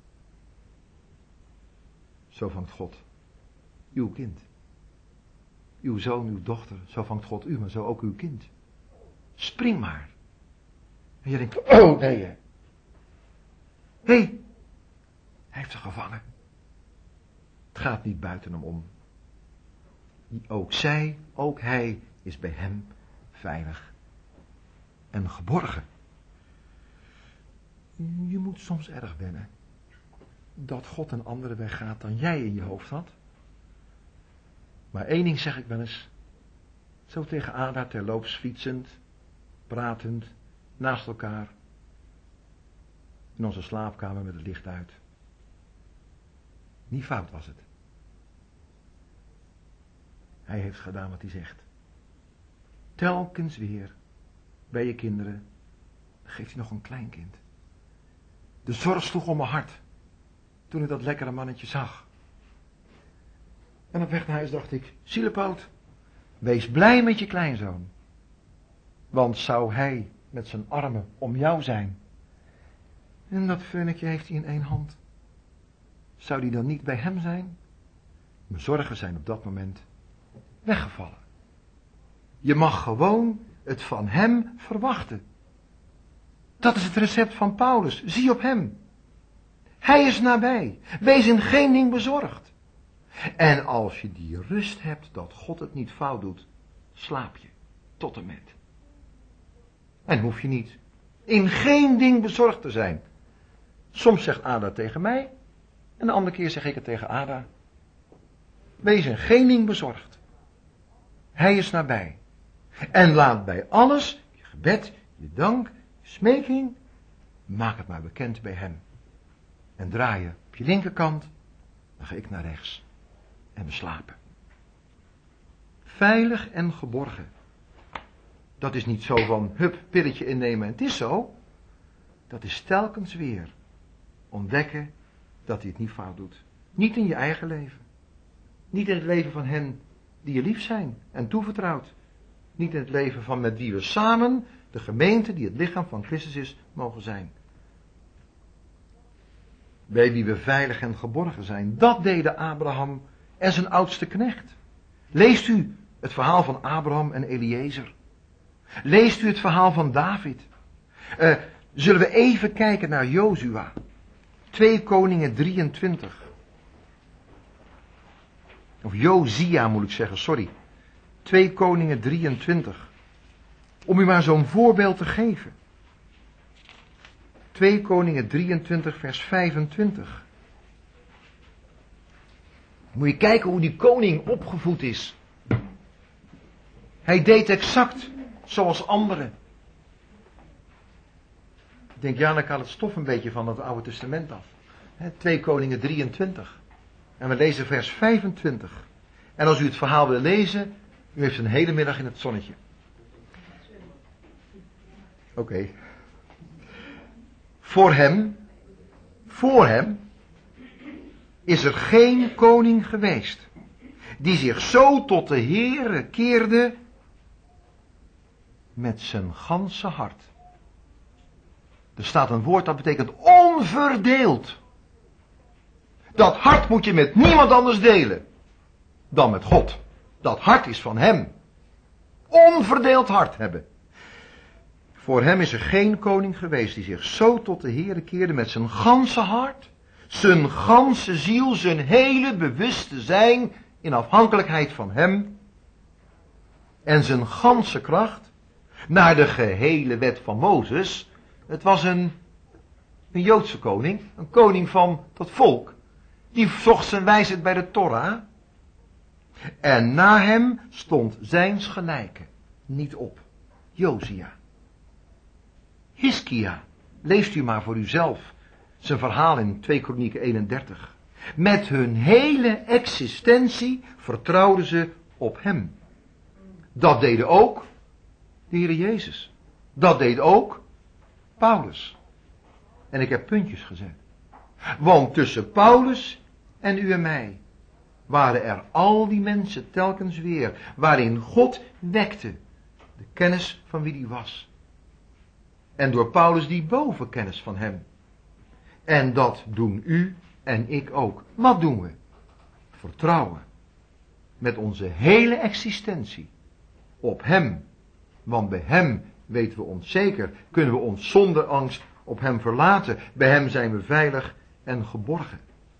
Zo vangt God uw kind. Uw zoon, uw dochter, zo vangt God u, maar zo ook uw kind. Spring maar. En je denkt, oh nee. Hé, hij heeft ze gevangen. Het gaat niet buiten hem om. Ook zij, ook hij is bij hem veilig en geborgen. Je moet soms erg wennen dat God een andere weg gaat dan jij in je hoofd had. Maar één ding zeg ik wel eens, zo tegen Ada terloops fietsend, pratend, naast elkaar, in onze slaapkamer met het licht uit. Niet fout was het. Hij heeft gedaan wat hij zegt. Telkens weer, bij je kinderen, geeft hij nog een kleinkind. De zorg sloeg om mijn hart, toen ik dat lekkere mannetje zag. En op weg naar huis dacht ik, zielepoot, wees blij met je kleinzoon. Want zou hij met zijn armen om jou zijn, en dat veurnikje heeft hij in 1 hand, zou die dan niet bij hem zijn? Mijn zorgen zijn op dat moment weggevallen. Je mag gewoon het van hem verwachten. Dat is het recept van Paulus. Zie op hem. Hij is nabij. Wees in geen ding bezorgd. En als je die rust hebt dat God het niet fout doet, slaap je tot en met. En hoef je niet in geen ding bezorgd te zijn. Soms zegt Ada tegen mij, en de andere keer zeg ik het tegen Ada. Wees in geen ding bezorgd. Hij is nabij. En laat bij alles, je gebed, je dank, je smeking, maak het maar bekend bij hem. En draai je op je linkerkant, dan ga ik naar rechts. En we slapen. Veilig en geborgen. Dat is niet zo van, hup, pilletje innemen en het is zo. Dat is telkens weer ontdekken dat hij het niet fout doet. Niet in je eigen leven. Niet in het leven van hen die je lief zijn en toevertrouwd. Niet in het leven van met wie we samen, de gemeente die het lichaam van Christus is, mogen zijn. Bij wie we veilig en geborgen zijn. Dat deden Abraham en zijn oudste knecht. Leest u het verhaal van Abraham en Eliezer. Leest u het verhaal van David. Zullen we even kijken naar Jozua. 2 Koningen 23. Of Josia moet ik zeggen, sorry. 2 Koningen 23. Om u maar zo'n voorbeeld te geven. 2 Koningen 23 vers 25. Moet je kijken hoe die koning opgevoed is. Hij deed exact zoals anderen. Ik denk, ja, dan kan het stof een beetje van het Oude Testament af. 2 Koningen 23. En we lezen vers 25. En als u het verhaal wil lezen, u heeft een hele middag in het zonnetje. Oké. Voor hem is er geen koning geweest die zich zo tot de Heere keerde met zijn ganse hart. Er staat een woord dat betekent onverdeeld. Dat hart moet je met niemand anders delen dan met God. Dat hart is van hem. Onverdeeld hart hebben. Voor hem is er geen koning geweest die zich zo tot de Heere keerde met zijn ganse hart, zijn ganse ziel, zijn hele bewuste zijn in afhankelijkheid van hem en zijn ganse kracht naar de gehele wet van Mozes. Het was een Joodse koning, een koning van dat volk, die zocht zijn wijsheid bij de Torah. En na hem stond zijns gelijke niet op. Josia. Hiskia, leest u maar voor uzelf zijn verhaal in 2 Kronieken 31. Met hun hele existentie vertrouwden ze op hem. Dat deden ook de Heer Jezus. Dat deed ook Paulus. En ik heb puntjes gezet. Want tussen Paulus en u en mij waren er al die mensen telkens weer, waarin God wekte de kennis van wie die was. En door Paulus die bovenkennis van hem. En dat doen u en ik ook. Wat doen we? Vertrouwen. Met onze hele existentie. Op hem. Want bij hem weten we ons zeker. Kunnen we ons zonder angst op hem verlaten. Bij hem zijn we veilig en geborgen.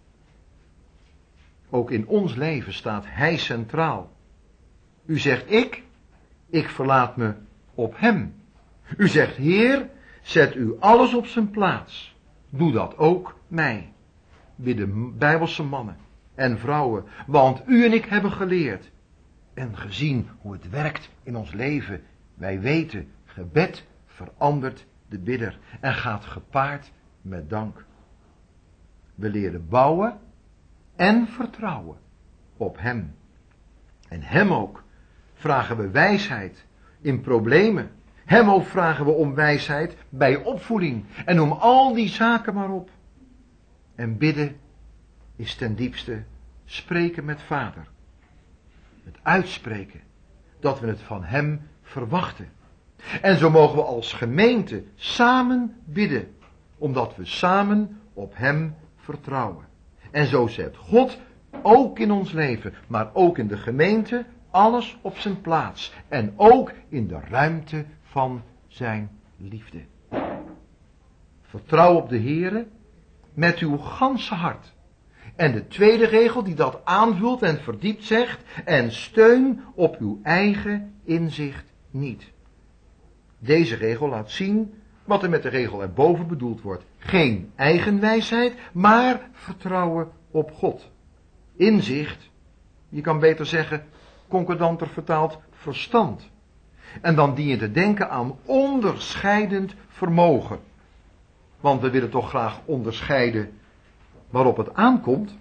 Ook in ons leven staat hij centraal. U zegt ik verlaat me op hem. U zegt, Heer, zet u alles op zijn plaats. Doe dat ook mij. Bidden Bijbelse mannen en vrouwen. Want u en ik hebben geleerd en gezien hoe het werkt in ons leven. Wij weten, gebed verandert de bidder en gaat gepaard met dank. We leren bouwen en vertrouwen op hem. En hem ook vragen we wijsheid in problemen. Hem ook vragen we om wijsheid bij opvoeding. En noem al die zaken maar op. En bidden is ten diepste spreken met Vader. Het uitspreken dat we het van hem verwachten. En zo mogen we als gemeente samen bidden, omdat we samen op hem vertrouwen. En zo zet God ook in ons leven, maar ook in de gemeente, alles op zijn plaats. En ook in de ruimte van zijn liefde. Vertrouw op de Heere met uw ganse hart. En de tweede regel die dat aanvult en verdiept zegt, en steun op uw eigen inzicht niet. Deze regel laat zien wat er met de regel erboven bedoeld wordt. Geen eigen wijsheid, maar vertrouwen op God. Inzicht, je kan beter zeggen, concordanter vertaald, verstand. En dan dien je te denken aan onderscheidend vermogen. Want we willen toch graag onderscheiden waarop het aankomt.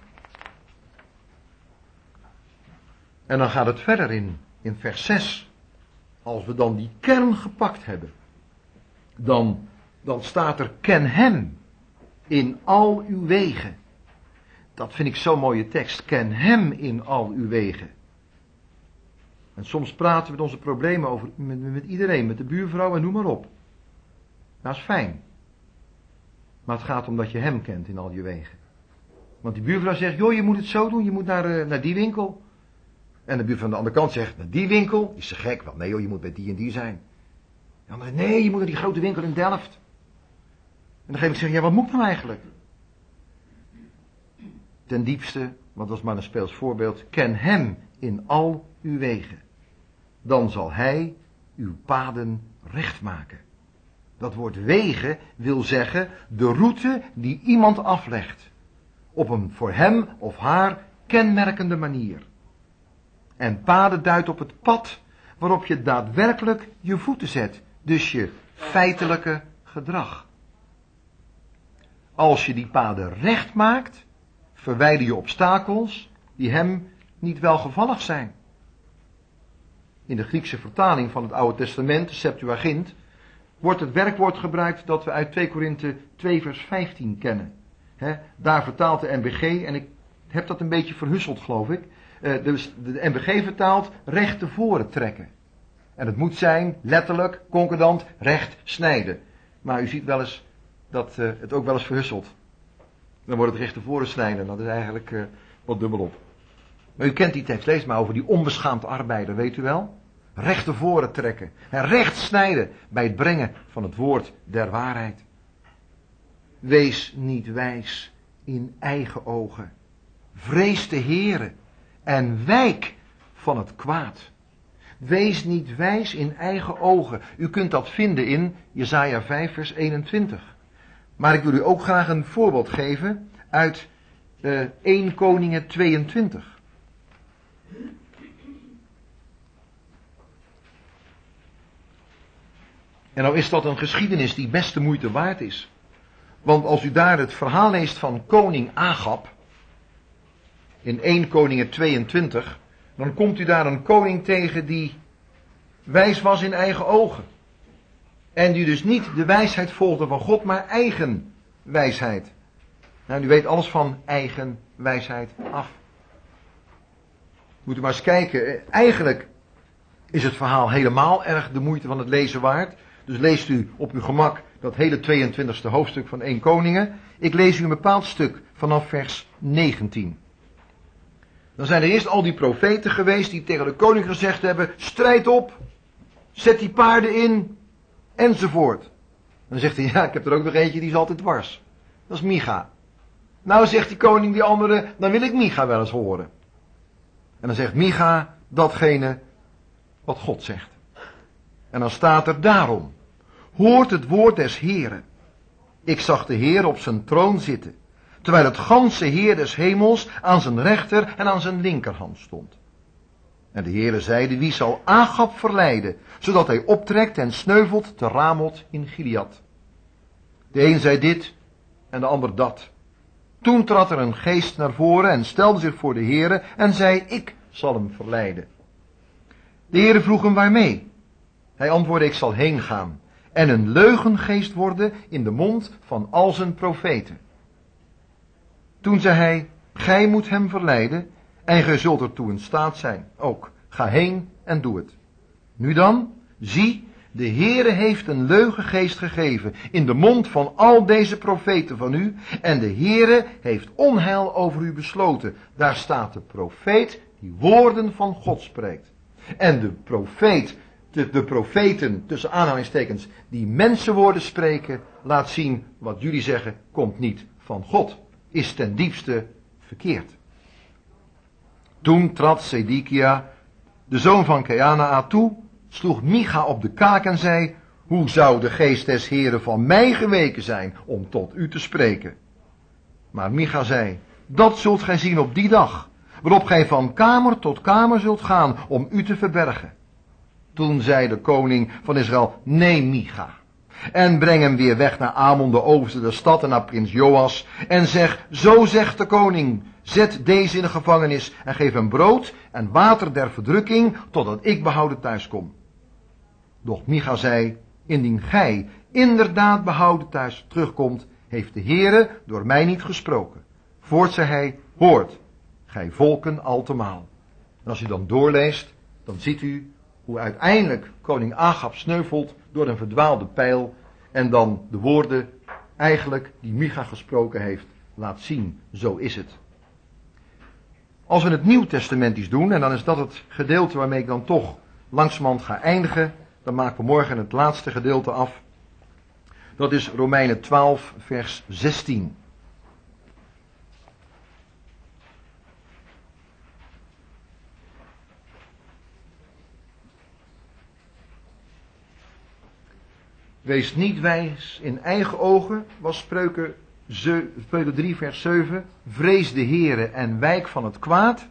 En dan gaat het verder in vers 6. Als we dan die kern gepakt hebben, dan staat er: ken hem in al uw wegen. Dat vind ik zo'n mooie tekst. Ken hem in al uw wegen. En soms praten we met onze problemen over met iedereen, met de buurvrouw en noem maar op. Dat is fijn. Maar het gaat om dat je hem kent in al je wegen. Want die buurvrouw zegt: joh, je moet het zo doen, je moet naar die winkel. En de buurvrouw aan de andere kant zegt: naar die winkel? Is ze gek? Wel, nee joh, je moet bij die en die zijn. En dan nee, je moet naar die grote winkel in Delft. En dan geef ik zeggen: ja, wat moet ik nou eigenlijk? Ten diepste, want dat is maar een speels voorbeeld, ken hem in al uw wegen. Dan zal hij uw paden recht maken. Dat woord wegen wil zeggen de route die iemand aflegt. Op een voor hem of haar kenmerkende manier. En paden duidt op het pad waarop je daadwerkelijk je voeten zet. Dus je feitelijke gedrag. Als je die paden recht maakt, verwijder je obstakels die hem niet welgevallig zijn. In de Griekse vertaling van het Oude Testament, de Septuagint, wordt het werkwoord gebruikt dat we uit 2 Korinthe 2 vers 15 kennen. Daar vertaalt de NBG, en ik heb dat een beetje verhusseld geloof ik. Dus de NBG vertaalt recht tevoren trekken. En het moet zijn, letterlijk, concordant, recht snijden. Maar u ziet wel eens dat het ook wel eens verhusselt. Dan wordt het recht tevoren snijden, dat is eigenlijk wat dubbelop. Maar u kent die tekst, lees maar over die onbeschaamd arbeider, weet u wel? Recht tevoren trekken en recht snijden bij het brengen van het woord der waarheid. Wees niet wijs in eigen ogen. Vrees de Heere en wijk van het kwaad. Wees niet wijs in eigen ogen. U kunt dat vinden in Jesaja 5 vers 21. Maar ik wil u ook graag een voorbeeld geven uit 1 Koningen 22. En nou is dat een geschiedenis die best de moeite waard is. Want als u daar het verhaal leest van koning Agab, in 1 Koningen 22, dan komt u daar een koning tegen die wijs was in eigen ogen. En die dus niet de wijsheid volgde van God, maar eigen wijsheid. Nou, u weet alles van eigen wijsheid af. Moet u maar eens kijken. Eigenlijk is het verhaal helemaal erg de moeite van het lezen waard. Dus leest u op uw gemak dat hele 22e hoofdstuk van 1 Koningen. Ik lees u een bepaald stuk vanaf vers 19. Dan zijn er eerst al die profeten geweest die tegen de koning gezegd hebben: strijd op, zet die paarden in, enzovoort. En dan zegt hij: ja, ik heb er ook nog eentje, die is altijd dwars. Dat is Micha. Nou, zegt die koning die andere: dan wil ik Micha wel eens horen. En dan zegt Micha datgene wat God zegt. En dan staat er: daarom, hoort het woord des Heeren. Ik zag de Heer op zijn troon zitten, terwijl het ganse Heer des hemels aan zijn rechter en aan zijn linkerhand stond. En de Heere zeide: wie zal Agab verleiden, zodat hij optrekt en sneuvelt te Ramot in Gilead? De een zei dit en de ander dat. Toen trad er een geest naar voren en stelde zich voor de Heere en zei: ik zal hem verleiden. De Heere vroeg hem: waarmee? Hij antwoordde: ik zal heen gaan en een leugengeest worden in de mond van al zijn profeten. Toen zei hij: gij moet hem verleiden en gij zult ertoe in staat zijn. Ook, ga heen en doe het. Nu dan, zie, de Heere heeft een leugengeest gegeven in de mond van al deze profeten van u, en de Heere heeft onheil over u besloten. Daar staat de profeet die woorden van God spreekt. En de profeten, tussen aanhalingstekens, die mensenwoorden spreken, laat zien wat jullie zeggen, komt niet van God, is ten diepste verkeerd. Toen trad Zedekia, de zoon van Keanaa, toe, sloeg Micha op de kaak en zei: hoe zou de geest des Heren van mij geweken zijn om tot u te spreken? Maar Micha zei: dat zult gij zien op die dag, waarop gij van kamer tot kamer zult gaan om u te verbergen. Toen zei de koning van Israël: neem Micha en breng hem weer weg naar Amon, de overste der stad, en naar prins Joas, en zeg: zo zegt de koning, zet deze in de gevangenis en geef hem brood en water der verdrukking, totdat ik behouden thuis kom. Doch Micha zei: indien gij inderdaad behouden thuis terugkomt, heeft de Heere door mij niet gesproken. Voort zei hij: hoort, gij volken altemaal. En als u dan doorleest, dan ziet u hoe uiteindelijk koning Agab sneuvelt door een verdwaalde pijl, en dan de woorden eigenlijk die Micha gesproken heeft laat zien. Zo is het. Als we het Nieuw Testamentisch doen, en dan is dat het gedeelte waarmee ik dan toch langzamerhand ga eindigen, dan maken we morgen het laatste gedeelte af. Dat is Romeinen 12 vers 16. Wees niet wijs in eigen ogen, was Spreuken 3 vers 7. Vrees de Heere en wijk van het kwaad.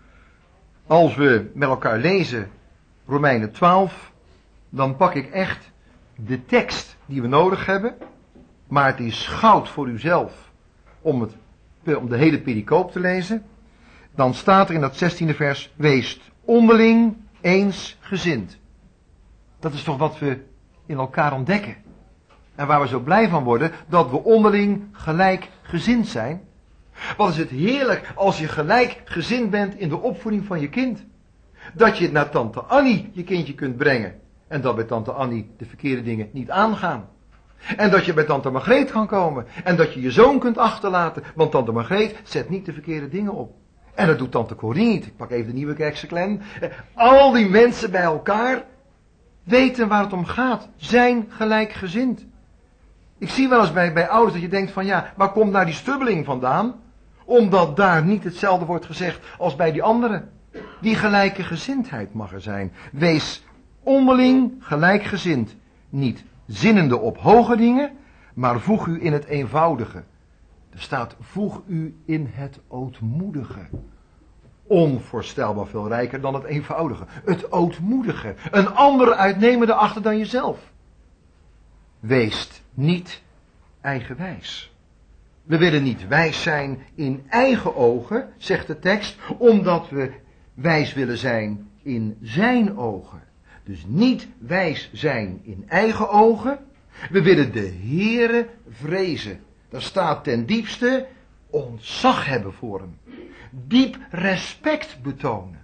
Als we met elkaar lezen Romeinen 12, dan pak ik echt de tekst die we nodig hebben. Maar het is goud voor uzelf om de hele pericoop te lezen. Dan staat er in dat 16e vers: wees onderling eensgezind. Dat is toch wat we in elkaar ontdekken. En waar we zo blij van worden, dat we onderling gelijkgezind zijn. Wat is het heerlijk als je gelijkgezind bent in de opvoeding van je kind. Dat je naar tante Annie je kindje kunt brengen. En dat bij tante Annie de verkeerde dingen niet aangaan. En dat je bij tante Margreet kan komen. En dat je je zoon kunt achterlaten. Want tante Margreet zet niet de verkeerde dingen op. En dat doet tante Corrie niet. Ik pak even de Nieuwe Kerkse Clan. Al die mensen bij elkaar weten waar het om gaat. Zijn gelijkgezind. Ik zie wel eens bij ouders dat je denkt van ja, waar komt nou die stubbeling vandaan? Omdat daar niet hetzelfde wordt gezegd als bij die anderen. Die gelijke gezindheid mag er zijn. Wees onderling gelijkgezind. Niet zinnende op hoge dingen, maar voeg u in het eenvoudige. Er staat: voeg u in het ootmoedige. Onvoorstelbaar veel rijker dan het eenvoudige. Het ootmoedige. Een ander uitnemende achter dan jezelf. Wees niet eigenwijs. We willen niet wijs zijn in eigen ogen, zegt de tekst, omdat we wijs willen zijn in zijn ogen. Dus niet wijs zijn in eigen ogen. We willen de Heere vrezen. Daar staat ten diepste ontzag hebben voor hem. Diep respect betonen.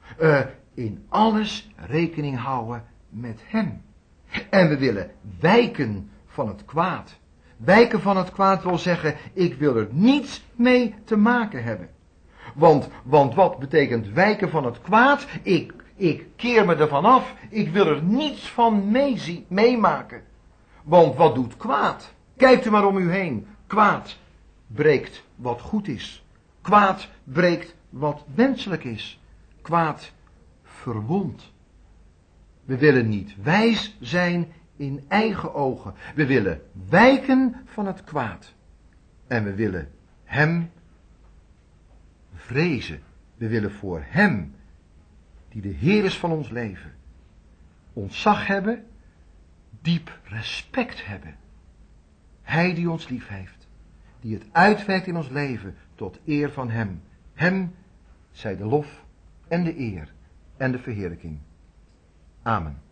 In alles rekening houden met hem. En we willen wijken van het kwaad. Wijken van het kwaad wil zeggen, ik wil er niets mee te maken hebben. Want wat betekent wijken van het kwaad? Ik keer me ervan af. Ik wil er niets van meemaken. Want wat doet kwaad? Kijkt u maar om u heen. Kwaad breekt wat goed is. Kwaad breekt wat wenselijk is. Kwaad verwondt. We willen niet wijs zijn in eigen ogen. We willen wijken van het kwaad. En we willen hem vrezen. We willen voor hem, die de Heer is van ons leven, ontzag hebben, diep respect hebben. Hij die ons lief heeft, die het uitwerkt in ons leven tot eer van hem. Hem zij de lof en de eer en de verheerlijking. Amen.